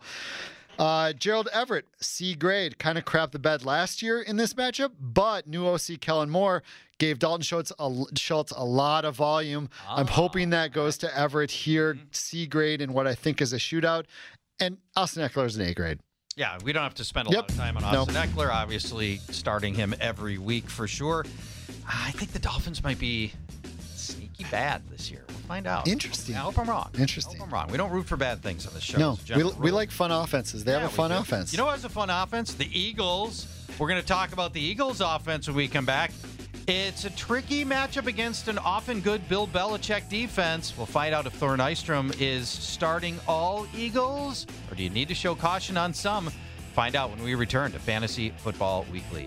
uh, Gerald Everett, C grade, kind of crapped the bed last year in this matchup, but new O C Kellen Moore gave Dalton Schultz a, Schultz a lot of volume. Oh. I'm hoping that goes to Everett here, mm-hmm. C grade in what I think is a shootout. And Austin Eckler is an A grade. Yeah, we don't have to spend a yep. lot of time on Austin nope. Eckler. Obviously, starting him every week for sure. I think the Dolphins might be sneaky bad this year. We'll find out. Interesting. I hope I'm wrong. Interesting. I hope I'm wrong. We don't root for bad things on this show. No, we, we like fun offenses. They yeah, have a fun do. offense. You know what has a fun offense? The Eagles. We're going to talk about the Eagles offense when we come back. It's a tricky matchup against an often good Bill Belichick defense. We'll find out if Thor Nystrom is starting all Eagles, or do you need to show caution on some? Find out when we return to Fantasy Football Weekly.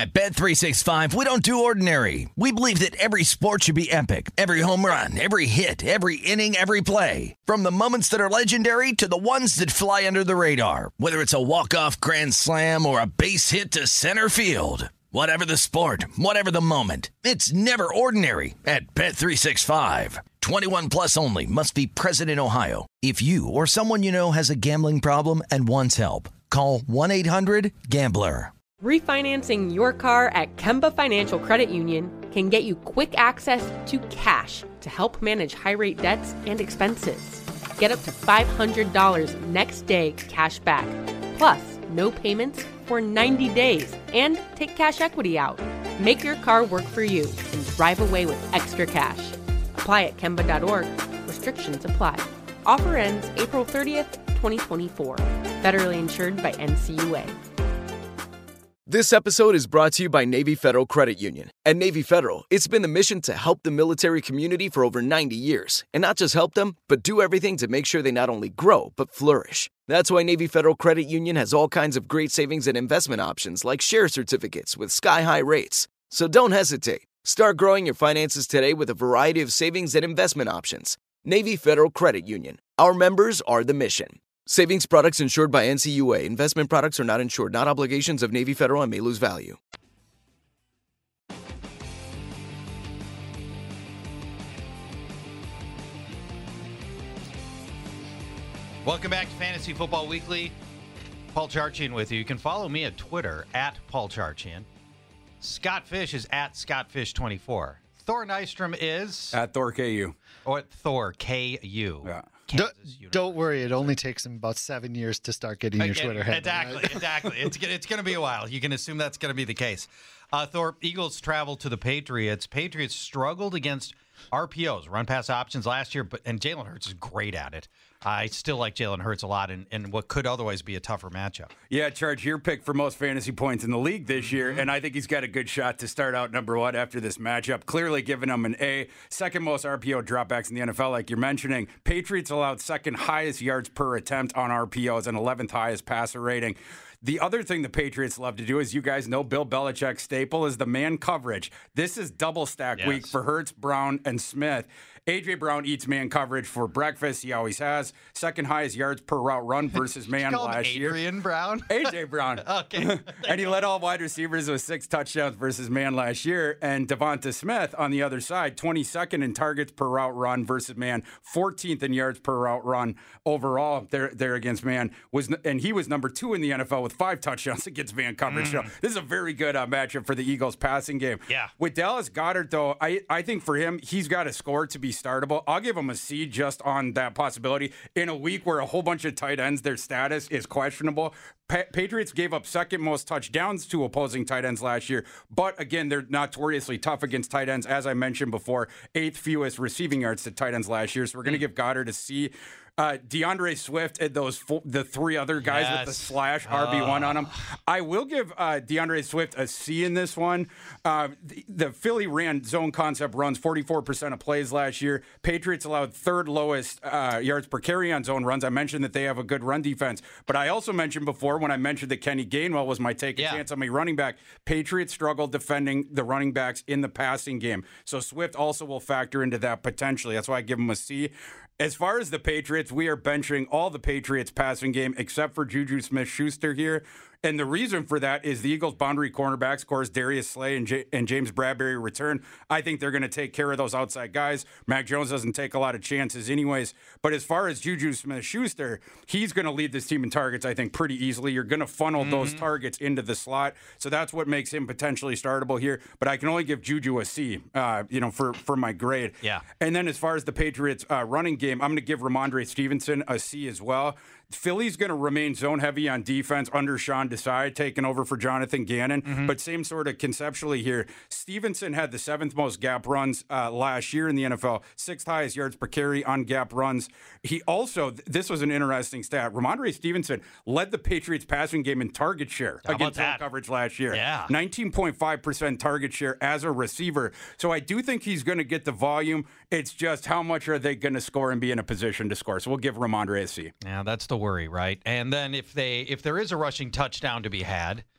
At Bet three sixty-five, we don't do ordinary. We believe that every sport should be epic. Every home run, every hit, every inning, every play. From the moments that are legendary to the ones that fly under the radar. Whether it's a walk-off grand slam or a base hit to center field. Whatever the sport, whatever the moment. It's never ordinary at Bet three sixty-five. twenty-one plus only. Must be present in Ohio. If you or someone you know has a gambling problem and wants help, call one eight hundred gambler. Refinancing your car at Kemba Financial Credit Union can get you quick access to cash to help manage high-rate debts and expenses. Get up to five hundred dollars next day cash back, plus no payments for ninety days, and take cash equity out. Make your car work for you and drive away with extra cash. Apply at Kemba dot org. Restrictions apply. Offer ends April thirtieth, twenty twenty-four. Federally insured by N C U A. This episode is brought to you by Navy Federal Credit Union. At Navy Federal, it's been the mission to help the military community for over ninety years. And not just help them, but do everything to make sure they not only grow, but flourish. That's why Navy Federal Credit Union has all kinds of great savings and investment options like share certificates with sky-high rates. So don't hesitate. Start growing your finances today with a variety of savings and investment options. Navy Federal Credit Union. Our members are the mission. Savings products insured by N C U A. Investment products are not insured, not obligations of Navy Federal and may lose value. Welcome back to Fantasy Football Weekly. Paul Charchian with you. You can follow me at Twitter, at Paul Charchian. Scott Fish is at Scott Fish twenty-four. Thor Nystrom is... At Thor K U. Or Thor K U. Yeah. Don't, don't worry, it only takes him about seven years to start getting your Again, Twitter handle. Exactly, Right? exactly. It's, it's going to be a while. You can assume that's going to be the case. Uh, Thor, Eagles traveled to the Patriots. Patriots struggled against R P Os, run pass options last year, but and Jalen Hurts is great at it. I still like Jalen Hurts a lot in, in what could otherwise be a tougher matchup. Yeah, Charge, your pick for most fantasy points in the league this year, Mm-hmm. and I think he's got a good shot to start out number one after this matchup. Clearly giving him an A. Second most R P O dropbacks in the N F L, like you're mentioning. Patriots allowed second highest yards per attempt on R P Os and eleventh highest passer rating. The other thing the Patriots love to do, is you guys know Bill Belichick's staple is the man coverage. This is double stack Yes. week for Hurts, Brown, and Smith. A J. Brown eats man coverage for breakfast. He always has. Second highest yards per route run versus man Call him last year. Adrian Brown? A J. Brown. Okay. And he led all wide receivers with six touchdowns versus man last year. And Devonta Smith on the other side, twenty-second in targets per route run versus man, fourteenth in yards per route run overall there, there against man. Was And he was number two in the N F L with five touchdowns against man coverage. So this is a very good uh, matchup for the Eagles passing game. Yeah. With Dallas Goedert, though, I, I think for him, he's got to score to be startable. I'll give him a C just on that possibility. In a week where a whole bunch of tight ends, their status is questionable. Pa- Patriots gave up second most touchdowns to opposing tight ends last year. But again, they're notoriously tough against tight ends. As I mentioned before, eighth fewest receiving yards to tight ends last year. So we're going to give Goddard a C. Uh, DeAndre Swift and those four, the three other guys Yes. with the slash R B one on them. I will give uh, DeAndre Swift a C in this one. Uh, the, the Philly ran zone concept runs forty-four percent of plays last year. Patriots allowed third lowest uh, yards per carry on zone runs. I mentioned that they have a good run defense, but I also mentioned before when I mentioned that Kenny Gainwell was my take a Yeah. chance on my running back. Patriots struggled defending the running backs in the passing game, so Swift also will factor into that potentially. That's why I give him a C. As far as the Patriots, we are benching all the Patriots passing game except for Juju Smith-Schuster here. And the reason for that is the Eagles' boundary cornerbacks, of course, Darius Slay and, J- and James Bradbury return. I think they're going to take care of those outside guys. Mac Jones doesn't take a lot of chances anyways. But as far as Juju Smith-Schuster, he's going to lead this team in targets, I think, pretty easily. You're going to funnel mm-hmm. those targets into the slot. So that's what makes him potentially startable here. But I can only give Juju a C, uh, you know, for, for my grade. Yeah. And then as far as the Patriots' uh, running game, I'm going to give Ramondre Stevenson a C as well. Philly's going to remain zone heavy on defense under Sean Desai, taking over for Jonathan Gannon. Mm-hmm. But same sort of conceptually here. Stevenson had the seventh most gap runs uh, last year in the N F L, sixth highest yards per carry on gap runs. He also, this was an interesting stat, Ramondre Stevenson led the Patriots passing game in target share How against zone that? coverage last year. Yeah. nineteen point five percent target share as a receiver. So I do think he's going to get the volume. It's just how much are they going to score and be in a position to score. So we'll give Ramondre a C. Yeah, that's the worry, right? And then if they if there is a rushing touchdown to be had,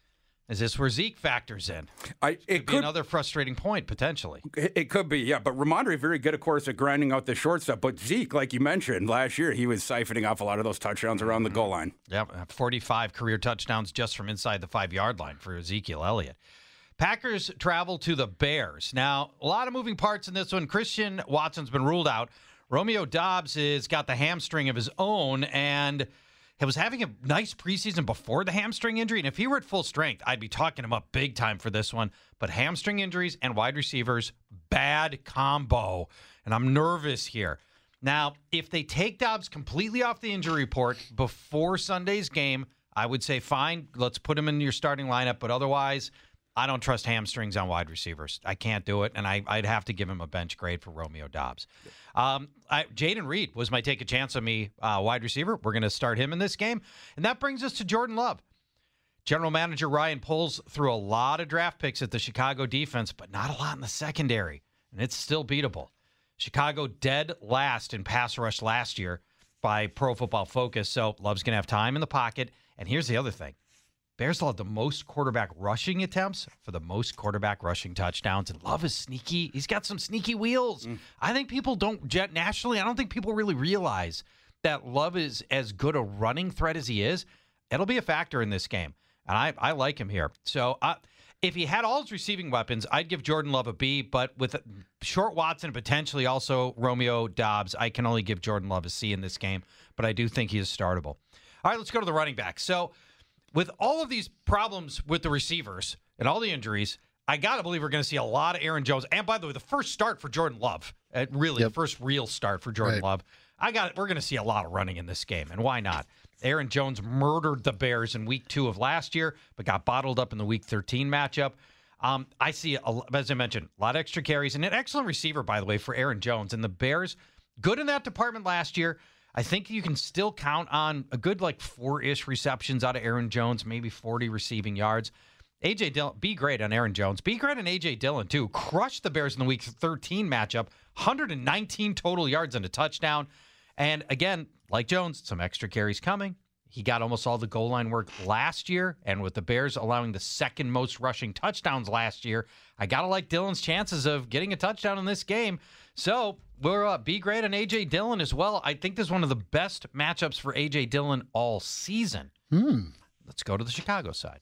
Is this where Zeke factors in? I, it it could could be another frustrating point, potentially. It, it could be, yeah. But Ramondre very good, of course, at grinding out the short stuff. But Zeke, like you mentioned, last year he was siphoning off a lot of those touchdowns around the goal line. Yep, forty-five career touchdowns just from inside the five-yard line for Ezekiel Elliott. Packers travel to the Bears. Now, a lot of moving parts in this one. Christian Watson's been ruled out. Romeo Doubs has got the hamstring of his own, and he was having a nice preseason before the hamstring injury. And if he were at full strength, I'd be talking him up big time for this one. But hamstring injuries and wide receivers, bad combo. And I'm nervous here. Now, if they take Doubs completely off the injury report before Sunday's game, I would say, fine, let's put him in your starting lineup. But otherwise, I don't trust hamstrings on wide receivers. I can't do it, and I, I'd have to give him a bench grade for Romeo Doubs. Um, I, Jaden Reed was my take a chance on me uh, wide receiver. We're going to start him in this game. And that brings us to Jordan Love. General Manager Ryan Poles threw a lot of draft picks at the Chicago defense, but not a lot in the secondary, and it's still beatable. Chicago dead last in pass rush last year by Pro Football Focus, so Love's going to have time in the pocket. And here's the other thing. Bears allowed the most quarterback rushing attempts for the most quarterback rushing touchdowns. And Love is sneaky. He's got some sneaky wheels. Mm. I think people don't, jet nationally, I don't think people really realize that Love is as good a running threat as he is. It'll be a factor in this game. And I, I like him here. So uh, if he had all his receiving weapons, I'd give Jordan Love a B. But with Short Watson, potentially also Romeo Doubs, I can only give Jordan Love a C in this game. But I do think he is startable. All right, let's go to the running back. So with all of these problems with the receivers and all the injuries, I got to believe we're going to see a lot of Aaron Jones. And by the way, the first start for Jordan Love, uh, really yep. the first real start for Jordan right. Love, I got. We're going to see a lot of running in this game. And why not? Aaron Jones murdered the Bears in week two of last year, but got bottled up in the week thirteen matchup. Um, I see, a, as I mentioned, a lot of extra carries and an excellent receiver, by the way, for Aaron Jones. And the Bears, good in that department last year. I think you can still count on a good like four-ish receptions out of Aaron Jones, maybe forty receiving yards. A J Dillon, be great on Aaron Jones. Be great on A J Dillon, too. Crushed the Bears in the week thirteen matchup. one hundred nineteen total yards and a touchdown. And again, like Jones, some extra carries coming. He got almost all the goal line work last year. And with the Bears allowing the second most rushing touchdowns last year, I got to like Dillon's chances of getting a touchdown in this game. So we're uh, be great on A J Dillon as well. I think this is one of the best matchups for A J Dillon all season. Hmm. Let's go to the Chicago side.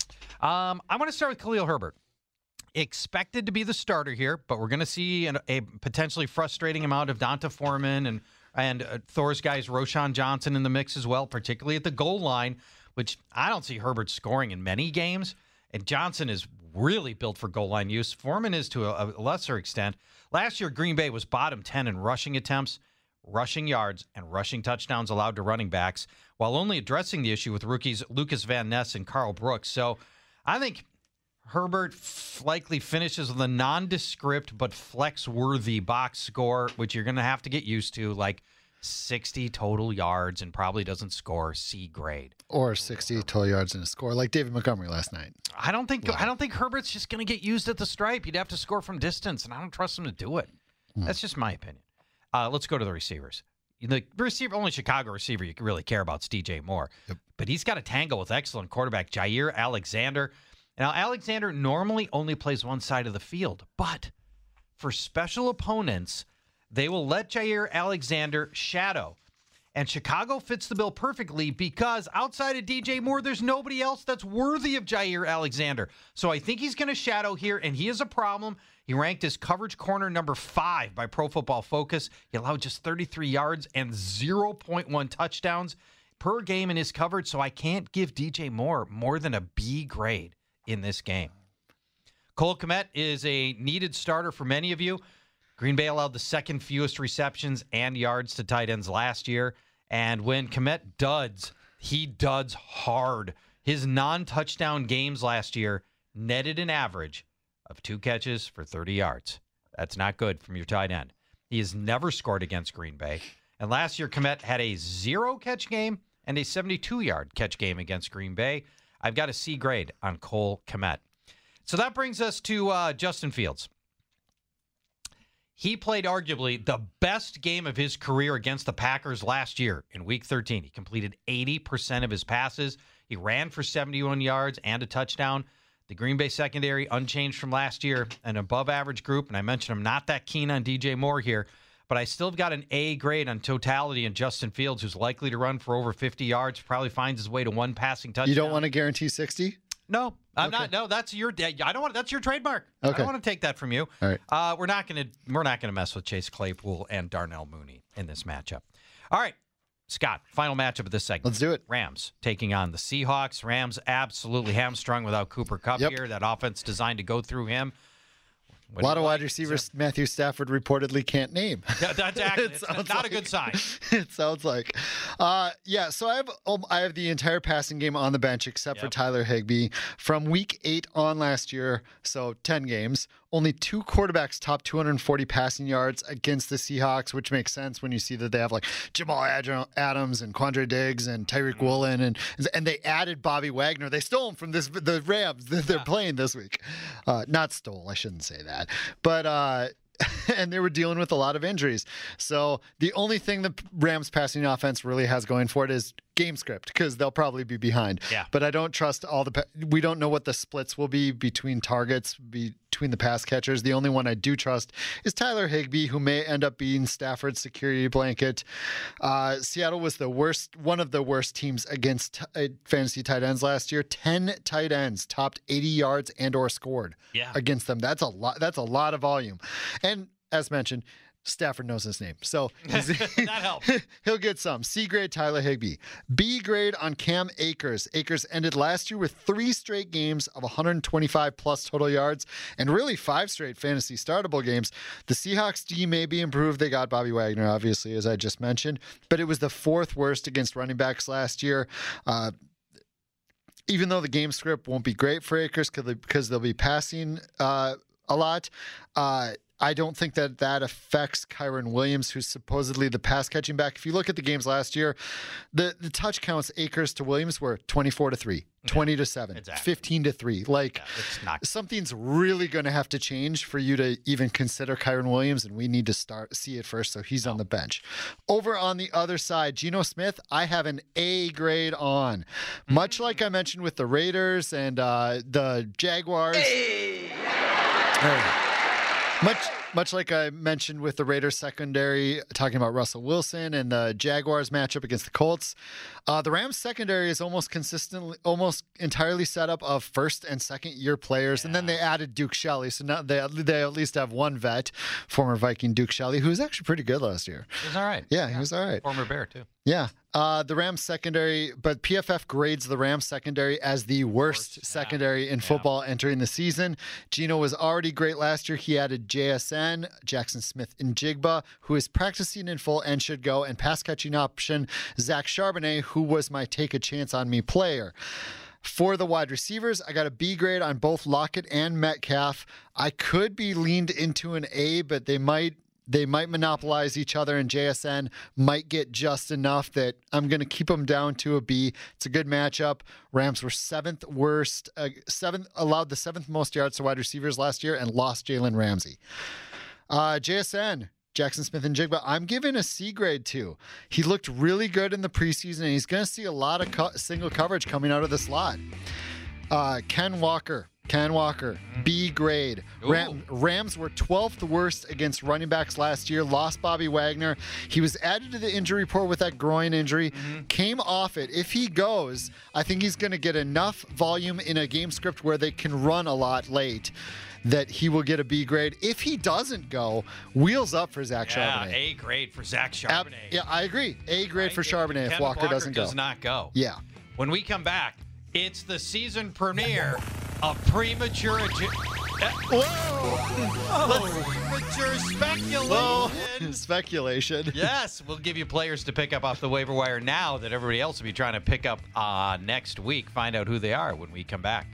Um, I want to start with Khalil Herbert. Expected to be the starter here, but we're going to see an, a potentially frustrating amount of Donta Foreman and and uh, Thor's guys Roschon Johnson in the mix as well, particularly at the goal line, which I don't see Herbert scoring in many games. And Johnson is really built for goal line use. Foreman is to a, a lesser extent. Last year, Green Bay was bottom ten in rushing attempts, rushing yards, and rushing touchdowns allowed to running backs, while only addressing the issue with rookies Lucas Van Ness and Carl Brooks. So I think Herbert f- likely finishes with a nondescript but flex-worthy box score, which you're going to have to get used to, like sixty total yards and probably doesn't score C grade. Or sixty total yards and a score, like David Montgomery last night. I don't think wow. I don't think Herbert's just going to get used at the stripe. He'd have to score from distance, and I don't trust him to do it. Hmm. That's just my opinion. Uh, let's go to the receivers. The receiver, only Chicago receiver you really care about is D J Moore. Yep. But he's got to tangle with excellent quarterback Jair Alexander. Now, Alexander normally only plays one side of the field, but for special opponents, they will let Jair Alexander shadow. And Chicago fits the bill perfectly because outside of D J Moore, there's nobody else that's worthy of Jair Alexander. So I think he's going to shadow here, and he is a problem. He ranked as coverage corner number five by Pro Football Focus. He allowed just thirty-three yards and zero point one touchdowns per game in his coverage, so I can't give D J Moore more than a B grade in this game. Cole Kmet is a needed starter for many of you. Green Bay allowed the second fewest receptions and yards to tight ends last year. And when Kmet duds, he duds hard. His non-touchdown games last year netted an average of two catches for thirty yards. That's not good from your tight end. He has never scored against Green Bay. And last year, Kmet had a zero-catch game and a seventy-two-yard catch game against Green Bay. I've got a C grade on Cole Kmet. So that brings us to uh, Justin Fields. He played arguably the best game of his career against the Packers last year in Week thirteen. He completed eighty percent of his passes. He ran for seventy-one yards and a touchdown. The Green Bay secondary, unchanged from last year, an above-average group. And I mentioned I'm not that keen on D J Moore here, but I still got an A grade on totality in Justin Fields, who's likely to run for over fifty yards, probably finds his way to one passing touchdown. You don't want to guarantee sixty? No, I'm Okay. not. No, that's your. I don't want. That's your trademark. Okay. I don't want to take that from you. All right. Uh, we're not going to. We're not going to mess with Chase Claypool and Darnell Mooney in this matchup. All right, Scott. Final matchup of this segment. Let's do it. Rams taking on the Seahawks. Rams absolutely hamstrung without Cooper Kupp Yep. here. That offense designed to go through him. What A lot do of you wide like? receivers Matthew Stafford reportedly can't name. Yeah, that's actually It it's sounds not like- a good sign. It sounds like. Uh, yeah, so I have um, I have the entire passing game on the bench except for Yep. Tyler Higbee. From week eight on last year, so ten games, only two quarterbacks top two hundred forty passing yards against the Seahawks, which makes sense when you see that they have like Jamal Ad- Adams and Quandre Diggs and Tyreek Woolen, and and they added Bobby Wagner. They stole him from this the Rams that they're Yeah. playing this week. Uh, not stole, I shouldn't say that. But uh and they were dealing with a lot of injuries. So the only thing the Rams passing offense really has going for it is game script, because they'll probably be behind. Yeah. But I don't trust all the. Pa- we don't know what the splits will be between targets, between the pass catchers. The only one I do trust is Tyler Higbee, who may end up being Stafford's security blanket. Uh, Seattle was the worst, one of the worst teams against uh, fantasy tight ends last year. Ten tight ends topped eighty yards and or scored Yeah. against them. That's a lot. That's a lot of volume. And as mentioned, Stafford knows his name, so That helps. he'll get some. C grade Tyler Higbee. B grade on Cam Akers. Akers ended last year with three straight games of one hundred twenty-five plus total yards, and really five straight fantasy startable games. The Seahawks D may be improved. They got Bobby Wagner, obviously, as I just mentioned, but it was the fourth worst against running backs last year. Uh, even though the game script won't be great for Akers because they'll be passing uh, a lot, uh, I don't think that that affects Kyron Williams, who's supposedly the pass catching back. If you look at the games last year, the, the touch counts Akers to Williams were twenty-four to three, twenty to seven, exactly. fifteen to three. Like, Yeah, it's not. something's really going to have to change for you to even consider Kyron Williams, and we need to start see it first, so he's on the bench. Over on the other side, Geno Smith, I have an A grade on. Much like I mentioned with the Raiders and uh, the Jaguars. Hey. Much much like I mentioned with the Raiders secondary, talking about Russell Wilson and the Jaguars matchup against the Colts, uh, the Rams secondary is almost consistently, almost entirely set up of first and second year players, yeah. And then they added Duke Shelley, so now they they at least have one vet, former Viking Duke Shelley, who was actually pretty good last year. He was all right. Yeah, yeah. he was all right. Former Bear too. Yeah. Uh, the Rams secondary, but P F F grades the Rams secondary as the worst, worst secondary yeah. in football yeah. entering the season. Geno was already great last year. He added J S N, Jackson Smith and Jigba, who is practicing in full and should go, and pass catching option Zach Charbonnet, who was my take a chance on me player. For the wide receivers, I got a B grade on both Lockett and Metcalf. I could be leaned into an A, but they might They might monopolize each other, and J S N might get just enough that I'm going to keep them down to a B. It's a good matchup. Rams were seventh worst, uh, seventh allowed the seventh most yards to wide receivers last year and lost Jalen Ramsey. Uh, J S N, Jackson Smith and Jigba, I'm giving a C grade to. He looked really good in the preseason, and he's going to see a lot of co- single coverage coming out of the slot. Uh, Ken Walker. Ken Walker, B grade. Ram, Rams were twelfth worst against running backs last year, lost Bobby Wagner. He was added to the injury report with that groin injury, mm-hmm. came off it. If he goes, I think he's going to get enough volume in a game script where they can run a lot late that he will get a B grade. If he doesn't go, wheels up for Zach yeah, Charbonnet. A grade for Zach Charbonnet. Ab- yeah, I agree. A grade right? for Charbonnet if, if Walker, Walker doesn't go. does not go. Yeah. When we come back, it's the season premiere of premature agi- uh, Whoa! Premature speculation. Whoa. Speculation. Yes, we'll give you players to pick up off the waiver wire now that everybody else will be trying to pick up uh, next week. Find out who they are when we come back.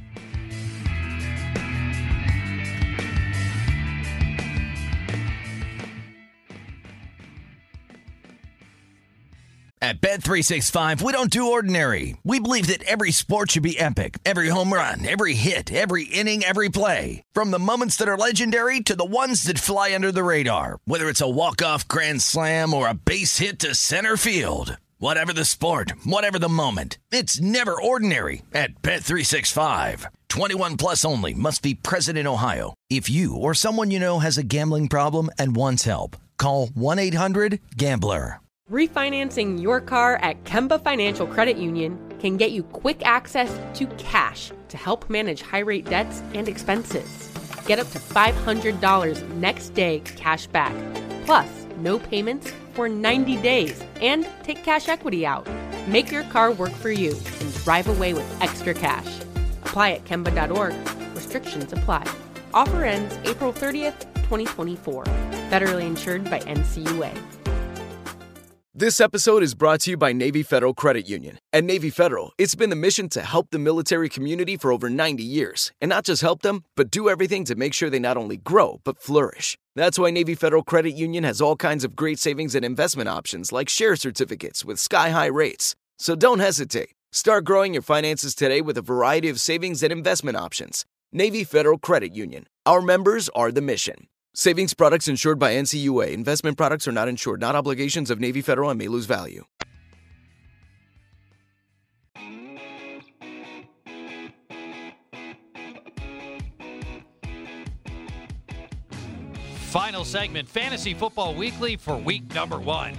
At Bet three sixty-five, we don't do ordinary. We believe that every sport should be epic. Every home run, every hit, every inning, every play. From the moments that are legendary to the ones that fly under the radar. Whether it's a walk-off grand slam or a base hit to center field. Whatever the sport, whatever the moment, it's never ordinary at Bet three sixty-five. twenty-one plus only. Must be present in Ohio. If you or someone you know has a gambling problem and wants help, call one eight hundred gambler. Refinancing your car at Kemba Financial Credit Union can get you quick access to cash to help manage high-rate debts and expenses. Get up to five hundred dollars next day cash back, plus no payments for ninety days, and take cash equity out. Make your car work for you and drive away with extra cash. Apply at Kemba dot org. Restrictions apply. Offer ends April thirtieth, twenty twenty-four. Federally insured by N C U A. This episode is brought to you by Navy Federal Credit Union. At Navy Federal, it's been the mission to help the military community for over ninety years. And not just help them, but do everything to make sure they not only grow, but flourish. That's why Navy Federal Credit Union has all kinds of great savings and investment options like share certificates with sky-high rates. So don't hesitate. Start growing your finances today with a variety of savings and investment options. Navy Federal Credit Union. Our members are the mission. Savings products insured by N C U A. Investment products are not insured, not obligations of Navy Federal and may lose value. Final segment, Fantasy Football Weekly for week number one.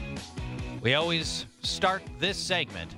We always start this segment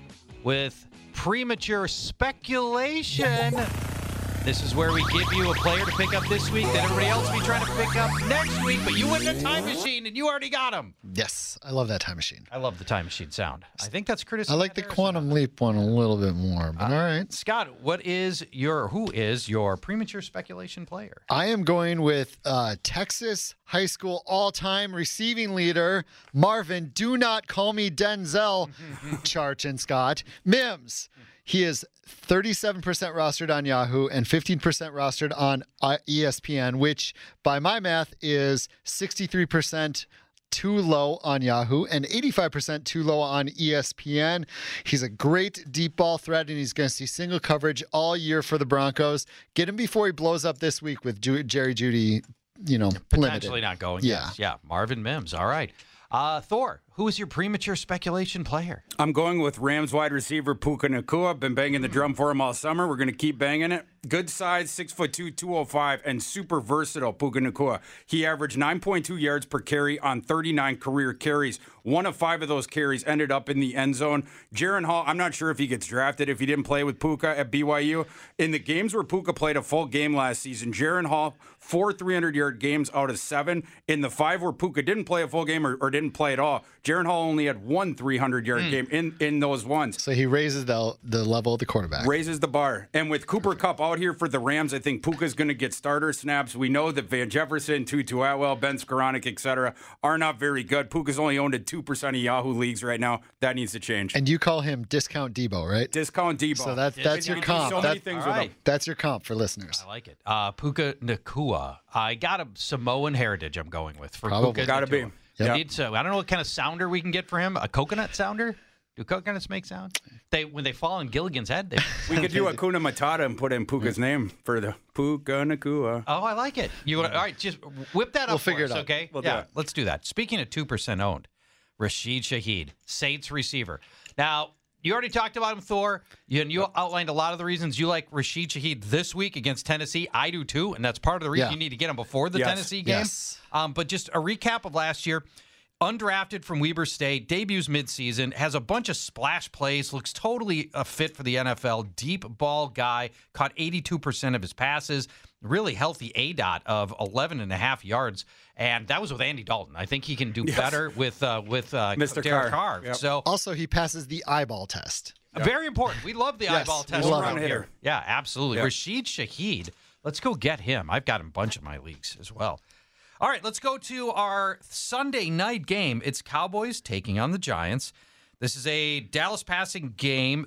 with premature speculation. This is where we give you a player to pick up this week that everybody else will be trying to pick up next week, but you win the time machine and you already got him. Yes, I love that time machine. I love the time machine sound. I think that's criticism. I like the quantum leap one a little bit more, but uh, all right. Scott, what is your who is your premature speculation player? I am going with uh, Texas high school all-time receiving leader Marvin. Do not call me Denzel, Charch and Scott Mims. He is thirty-seven percent rostered on Yahoo and fifteen percent rostered on E S P N, which by my math is sixty-three percent too low on Yahoo and eighty-five percent too low on E S P N. He's a great deep ball threat, and he's going to see single coverage all year for the Broncos. Get him before he blows up this week with Ju- Jerry Jeudy, you know, potentially limited. Not going. Yeah. Yes. Yeah. Marvin Mims. All right. Uh, Thor, who is your premature speculation player? I'm going with Rams wide receiver Puka Nacua. Been banging the drum for him all summer. We're going to keep banging it. Good size, six foot two, two oh five, and super versatile Puka Nacua. He averaged nine point two yards per carry on thirty-nine career carries. One of five of those carries ended up in the end zone. Jaron Hall, I'm not sure if he gets drafted if he didn't play with Puka at B Y U. In the games where Puka played a full game last season, Jaron Hall, four three hundred-yard games out of seven. In the five where Puka didn't play a full game or, or didn't play at all, Jaron Hall only had one three hundred-yard mm. game in, in those ones. So he raises the the level of the quarterback. Raises the bar. And with Cooper Kupp out here for the Rams, I think Puka's going to get starter snaps. We know that Van Jefferson, Tutu Atwell, Ben Skoranek, et cetera, are not very good. Puka's only owned at two percent of Yahoo leagues right now. That needs to change. And you call him Discount Debo, right? Discount Debo. So that, that's your comp. So that, many things with right. him. That's your comp for listeners. I like it. Uh, Puka Nacua. I got a Samoan heritage I'm going with for Probably. Puka Gotta be. Nacua. Yep. Need to, I don't know what kind of sounder we can get for him. A coconut sounder? Do coconuts make sound? They When they fall on Gilligan's head, they We could do a Kuna Matata and put in Puka's name for the Puka Nacua. Oh, I like it. You All right, just whip that up We'll for figure us, it out. okay? We'll do yeah, it. let's do that. Speaking of two percent owned, Rashid Shaheed, Saints receiver. Now, you already talked about him, Thor. You, and you outlined a lot of the reasons you like Rashid Shaheed this week against Tennessee. I do too, and that's part of the reason Yeah. you need to get him before the Yes. Tennessee game. Yes. Um, but just a recap of last year. Undrafted from Weber State, debuts midseason, has a bunch of splash plays, looks totally a fit for the N F L. Deep ball guy, caught eighty-two percent of his passes, really healthy A DOT of eleven and a half yards, and that was with Andy Dalton. I think he can do Yes. better with uh, with uh, Mister Derek Carr. Carr. Yep. So Also, he passes the eyeball test. very important. We love the Yes, eyeball we test love around it. here. Hitter. Yeah, absolutely. Yep. Rashid Shaheed. Let's go get him. I've got him a bunch of my leagues as well. All right, let's go to our Sunday night game. It's Cowboys taking on the Giants. This is a Dallas passing game that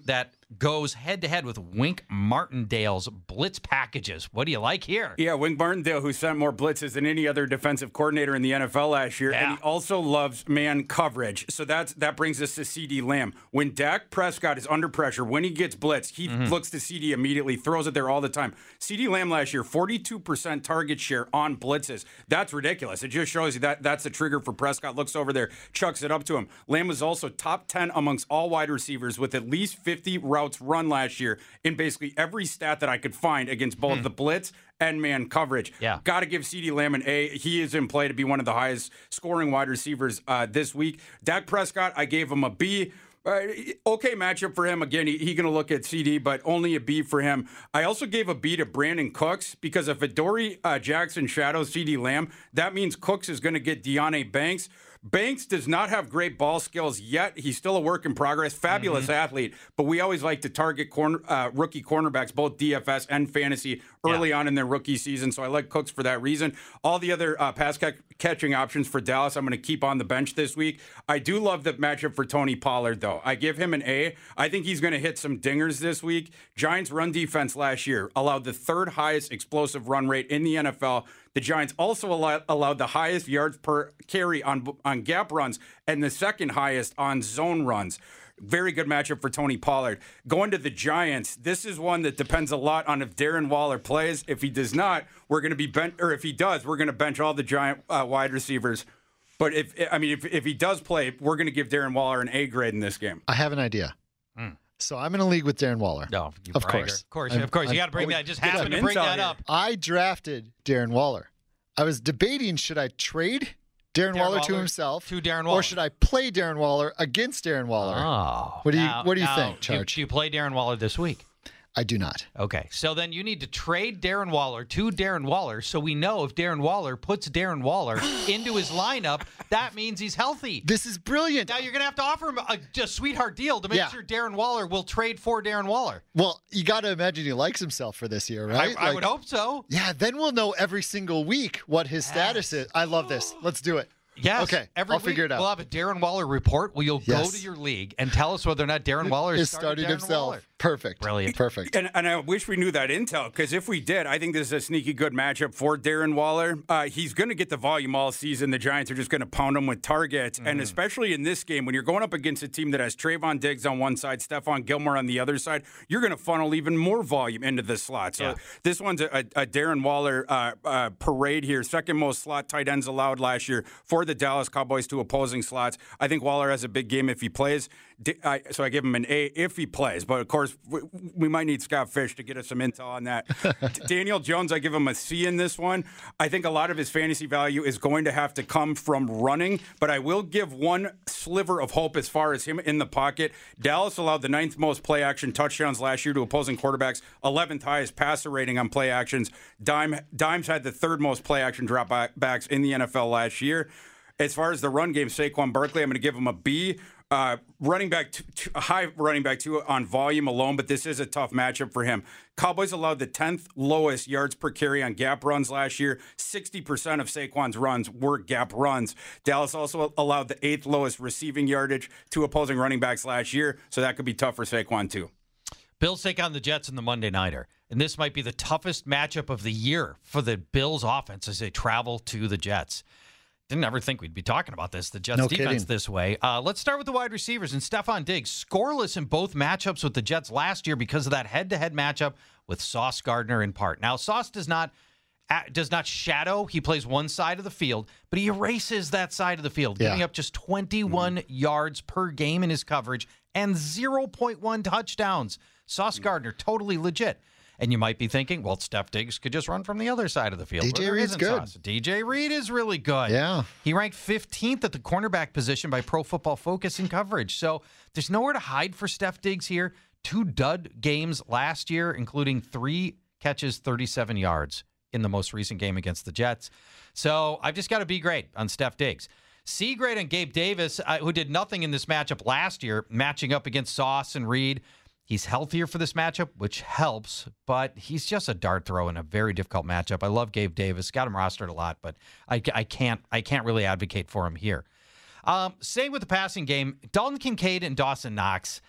goes head-to-head with Wink Martindale's blitz packages. What do you like here? Yeah, Wink Martindale, who sent more blitzes than any other defensive coordinator in the N F L last year, Yeah. and he also loves man coverage. So that's that brings us to CeeDee Lamb. When Dak Prescott is under pressure, when he gets blitzed, he Mm-hmm. looks to CeeDee immediately, throws it there all the time. CeeDee Lamb last year, forty-two percent target share on blitzes. That's ridiculous. It just shows you that that's the trigger for Prescott. Looks over there, chucks it up to him. Lamb was also top ten amongst all wide receivers with at least fifty routes run last year in basically every stat that I could find against both Hmm. the blitz and man coverage. Yeah. Got to give CeeDee Lamb an A. He is in play to be one of the highest scoring wide receivers uh, this week. Dak Prescott, I gave him a B. Uh, okay matchup for him. Again, he, he going to look at C D, but only a B for him. I also gave a B to Brandon Cooks because if Adoree uh, Jackson shadows CeeDee Lamb, that means Cooks is going to get Deonte Banks. Banks does not have great ball skills yet. He's still a work in progress. Fabulous Mm-hmm. athlete, but we always like to target corner, uh, rookie cornerbacks, both D F S and fantasy, early Yeah. on in their rookie season. So I like Cooks for that reason. All the other uh, pass ca- catching options for Dallas, I'm going to keep on the bench this week. I do love the matchup for Tony Pollard, though. I give him an A. I think he's going to hit some dingers this week. Giants' run defense last year allowed the third highest explosive run rate in the N F L. The Giants also allow, allowed the highest yards per carry on on gap runs and the second highest on zone runs. Very good matchup for Tony Pollard. Going to the Giants, this is one that depends a lot on if Darren Waller plays. If he does not, we're going to be bench, or if he does, we're going to bench all the Giant uh, wide receivers. But if I mean, if if he does play, we're going to give Darren Waller an A grade in this game. I have an idea. Mm. So I'm in a league with Darren Waller. No, you of bragger. course. Of course, I'm- of course. You I'm- got to bring oh, that. I just get happened some to bring intel that here. up. I drafted Darren Waller. I was debating, should I trade Darren, Darren Waller, to Waller himself to Darren Waller. or should I play Darren Waller against Darren Waller? Oh. What do you- Now- what do you now, think, do you- Charge? Do you play Darren Waller this week? I do not. Okay, so then you need to trade Darren Waller to Darren Waller so we know if Darren Waller puts Darren Waller into his lineup, that means he's healthy. This is brilliant. Now you're going to have to offer him a, a sweetheart deal to make Yeah. sure Darren Waller will trade for Darren Waller. Well, you got to imagine he likes himself for this year, right? I, I Like- would hope so. Yeah, then we'll know every single week what his status is. I love this. Let's do it. Yes. Okay, Every I'll week figure it out. We'll have a Darren Waller report where you'll go Yes. to your league and tell us whether or not Darren Waller Is is started Darren himself. Waller. Perfect. Brilliant. Perfect. And, and I wish we knew that intel, because if we did, I think this is a sneaky good matchup for Darren Waller. Uh, he's going to get the volume all season. The Giants are just going to pound him with targets. Mm-hmm. And especially in this game, when you're going up against a team that has Trayvon Diggs on one side, Stephon Gilmore on the other side, you're going to funnel even more volume into the slot. So Yeah. this one's a, a, a Darren Waller uh, uh, parade here. Second most slot tight ends allowed last year for the Dallas Cowboys to opposing slots. I think Waller has a big game if he plays. D- I, so I give him an A if he plays. But of course, we, we might need Scott Fish to get us some intel on that. D- Daniel Jones, I give him a C in this one. I think a lot of his fantasy value is going to have to come from running, but I will give one sliver of hope as far as him in the pocket. Dallas allowed the ninth most play action touchdowns last year to opposing quarterbacks, eleventh highest passer rating on play actions. Dime, Dimes had the third most play action dropbacks in the N F L last year. As far as the run game, Saquon Barkley, I'm going to give him a B. Uh, running back, t- t- a high running back two on volume alone, but this is a tough matchup for him. Cowboys allowed the tenth lowest yards per carry on gap runs last year. sixty percent of Saquon's runs were gap runs. Dallas also allowed the eighth lowest receiving yardage to opposing running backs last year, so that could be tough for Saquon too. Bills take on the Jets in the Monday Nighter, and this might be the toughest matchup of the year for the Bills offense as they travel to the Jets. Didn't ever think we'd be talking about this, the Jets No defense kidding. this way. Uh, let's start with the wide receivers. And Stephon Diggs, scoreless in both matchups with the Jets last year because of that head-to-head matchup with Sauce Gardner in part. Now, Sauce does not does not shadow. He plays one side of the field, but he erases that side of the field, Yeah. giving up just twenty-one mm-hmm. yards per game in his coverage and zero point one touchdowns. Sauce Gardner, totally legit. And you might be thinking, well, Steph Diggs could just run from the other side of the field. D J Well, there Reed's isn't good. Sauce. D J Reed is really good. Yeah. He ranked fifteenth at the cornerback position by Pro Football Focus in coverage. So there's nowhere to hide for Steph Diggs here. Two dud games last year, including three catches, thirty-seven yards in the most recent game against the Jets. So I've just got a B grade on Steph Diggs. C grade on Gabe Davis, uh, who did nothing in this matchup last year, matching up against Sauce and Reed. He's healthier for this matchup, which helps, but he's just a dart throw in a very difficult matchup. I love Gabe Davis, got him rostered a lot, but I, I can't I can't really advocate for him here. Um, same with the passing game, Dalton Kincaid and Dawson Knox.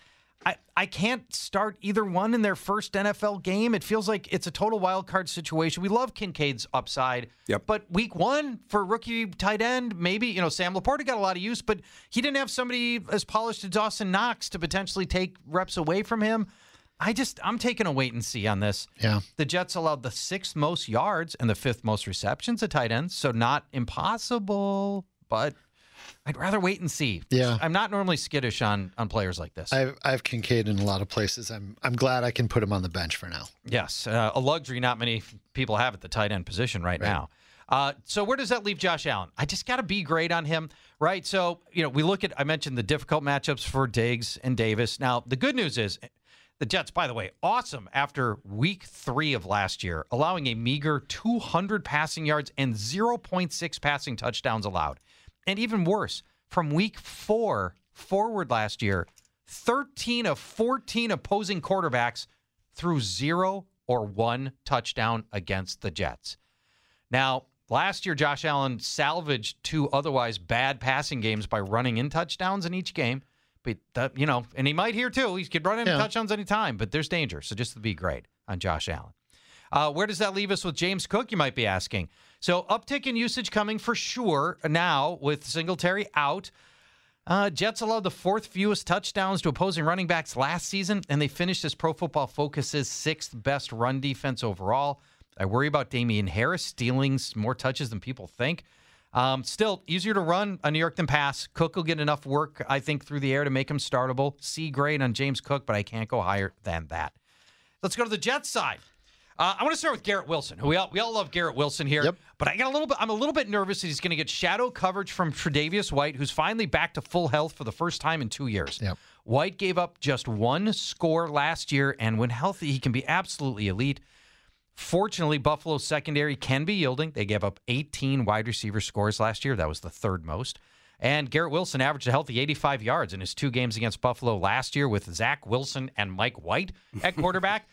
I, I can't start either one in their first N F L game. It feels like it's a total wild card situation. We love Kincaid's upside. Yep. But week one for rookie tight end, maybe, you know, Sam Laporta got a lot of use, but he didn't have somebody as polished as Dawson Knox to potentially take reps away from him. I just, I'm taking a wait and see on this. Yeah. The Jets allowed the sixth most yards and the fifth most receptions at tight ends, so not impossible, but I'd rather wait and see. Yeah. I'm not normally skittish on on players like this. I have, I have Kincaid in a lot of places. I'm I'm glad I can put him on the bench for now. Yes, uh, a luxury not many people have at the tight end position right, right. now. Uh, so where does that leave Josh Allen? I just got to be great on him, right? So, you know, we look at, I mentioned the difficult matchups for Diggs and Davis. Now, the good news is the Jets, by the way, awesome after week three of last year, allowing a meager two hundred passing yards and zero point six passing touchdowns allowed. And even worse, from week four forward last year, thirteen of fourteen opposing quarterbacks threw zero or one touchdown against the Jets. Now, last year, Josh Allen salvaged two otherwise bad passing games by running in touchdowns in each game. But, that, you know, and he might here too. He could run in yeah. touchdowns anytime, but there's danger. So just to be great on Josh Allen. Uh, where does that leave us with James Cook, you might be asking? So uptick in usage coming for sure now with Singletary out. Uh, Jets allowed the fourth fewest touchdowns to opposing running backs last season, and they finished as Pro Football Focus's sixth best run defense overall. I worry about Damian Harris stealing more touches than people think. Um, still, easier to run on New York than pass. Cook will get enough work, I think, through the air to make him startable. C grade on James Cook, but I can't go higher than that. Let's go to the Jets side. Uh, I want to start with Garrett Wilson. Who we all we all love Garrett Wilson here, yep. but I got a little bit. I'm a little bit nervous that he's going to get shadow coverage from Tre'Davious White, who's finally back to full health for the first time in two years. Yep. White gave up just one score last year, and when healthy, he can be absolutely elite. Fortunately, Buffalo's secondary can be yielding. They gave up eighteen wide receiver scores last year. That was the third most. And Garrett Wilson averaged a healthy eighty-five yards in his two games against Buffalo last year with Zach Wilson and Mike White at quarterback.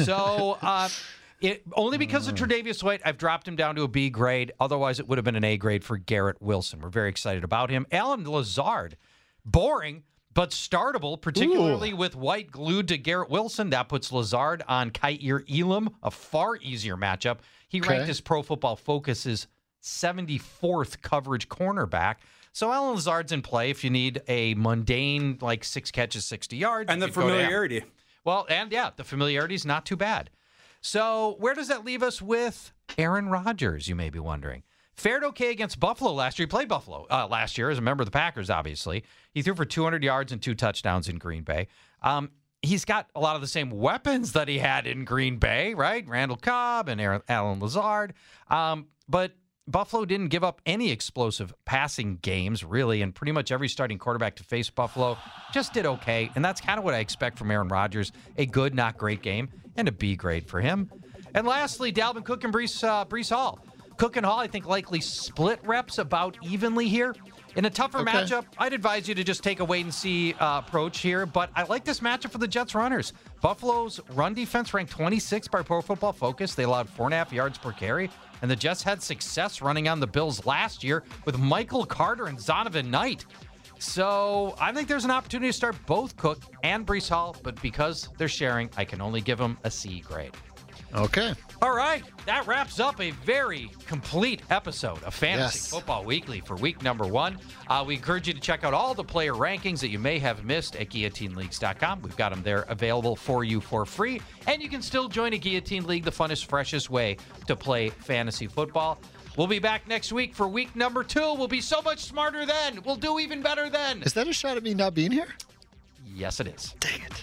so uh, it, only because of Tre'Davious White, I've dropped him down to a B grade. Otherwise, it would have been an A grade for Garrett Wilson. We're very excited about him. Allen Lazard, boring, but startable, particularly Ooh. with White glued to Garrett Wilson. That puts Lazard on Kaiir Elam, a far easier matchup. He okay. ranked as Pro Football Focus's seventy-fourth coverage cornerback. So Allen Lazard's in play if you need a mundane, like six catches, sixty yards. And the familiarity. Well, and yeah, the familiarity is not too bad. So where does that leave us with Aaron Rodgers, you may be wondering? Fared okay against Buffalo last year. He played Buffalo uh, last year as a member of the Packers, obviously. He threw for two hundred yards and two touchdowns in Green Bay. Um, he's got a lot of the same weapons that he had in Green Bay, right? Randall Cobb and Aaron, Allen Lazard. Um, but Buffalo didn't give up any explosive passing games, really, and pretty much every starting quarterback to face Buffalo just did okay. And that's kind of what I expect from Aaron Rodgers. A good, not great game, and a B grade for him. And lastly, Dalvin Cook and Breece, uh, Breece Hall. Cook and Hall, I think, likely split reps about evenly here. In a tougher okay. matchup, I'd advise you to just take a wait-and-see uh, approach here, but I like this matchup for the Jets runners. Buffalo's run defense ranked twenty-sixth by Pro Football Focus. They allowed four and a half yards per carry, and the Jets had success running on the Bills last year with Michael Carter and Zonovan Knight. So I think there's an opportunity to start both Cook and Breece Hall, but because they're sharing, I can only give them a C grade. Okay. All right. That wraps up a very complete episode of Fantasy Yes. Football Weekly for week number one. Uh, we encourage you to check out all the player rankings that you may have missed at guillotine leagues dot com. We've got them there available for you for free. And you can still join a Guillotine League, the funnest, freshest way to play fantasy football. We'll be back next week for week number two. We'll be so much smarter then. We'll do even better then. Is that a shot at me not being here? Yes, it is. Dang it.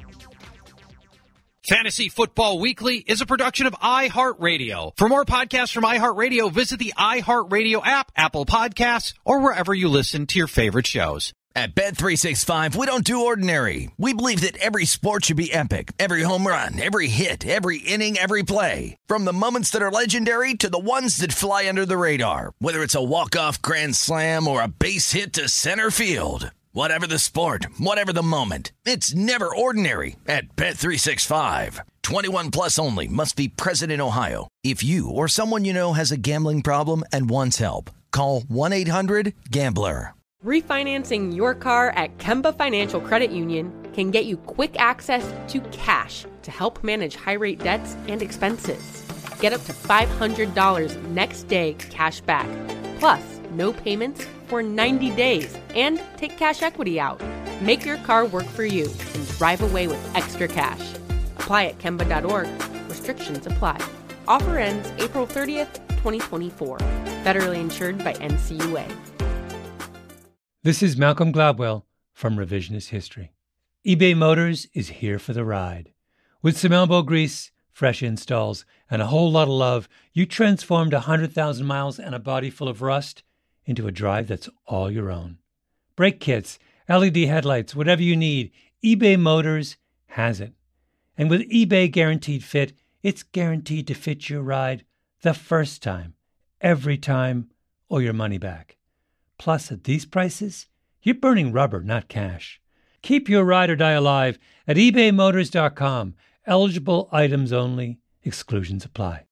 Fantasy Football Weekly is a production of iHeartRadio. For more podcasts from iHeartRadio, visit the iHeartRadio app, Apple Podcasts, or wherever you listen to your favorite shows. At Bet three sixty-five, we don't do ordinary. We believe that every sport should be epic. Every home run, every hit, every inning, every play. From the moments that are legendary to the ones that fly under the radar. Whether it's a walk-off grand slam or a base hit to center field. Whatever the sport, whatever the moment, it's never ordinary at Bet three sixty-five. twenty-one plus only. Must be present in Ohio. If you or someone you know has a gambling problem and wants help, call one eight hundred gambler. Refinancing your car at Kemba Financial Credit Union can get you quick access to cash to help manage high-rate debts and expenses. Get up to five hundred dollars next day cash back, plus no payments for ninety days, and take cash equity out. Make your car work for you and drive away with extra cash. Apply at Kemba dot org. Restrictions apply. Offer ends April thirtieth, twenty twenty-four. Federally insured by N C U A. This is Malcolm Gladwell from Revisionist History. eBay Motors is here for the ride. With some elbow grease, fresh installs, and a whole lot of love, you transformed one hundred thousand miles and a body full of rust into a drive that's all your own. Brake kits, L E D headlights, whatever you need, eBay Motors has it. And with eBay Guaranteed Fit, it's guaranteed to fit your ride the first time, every time, or your money back. Plus, at these prices, you're burning rubber, not cash. Keep your ride or die alive at ebay motors dot com. Eligible items only. Exclusions apply.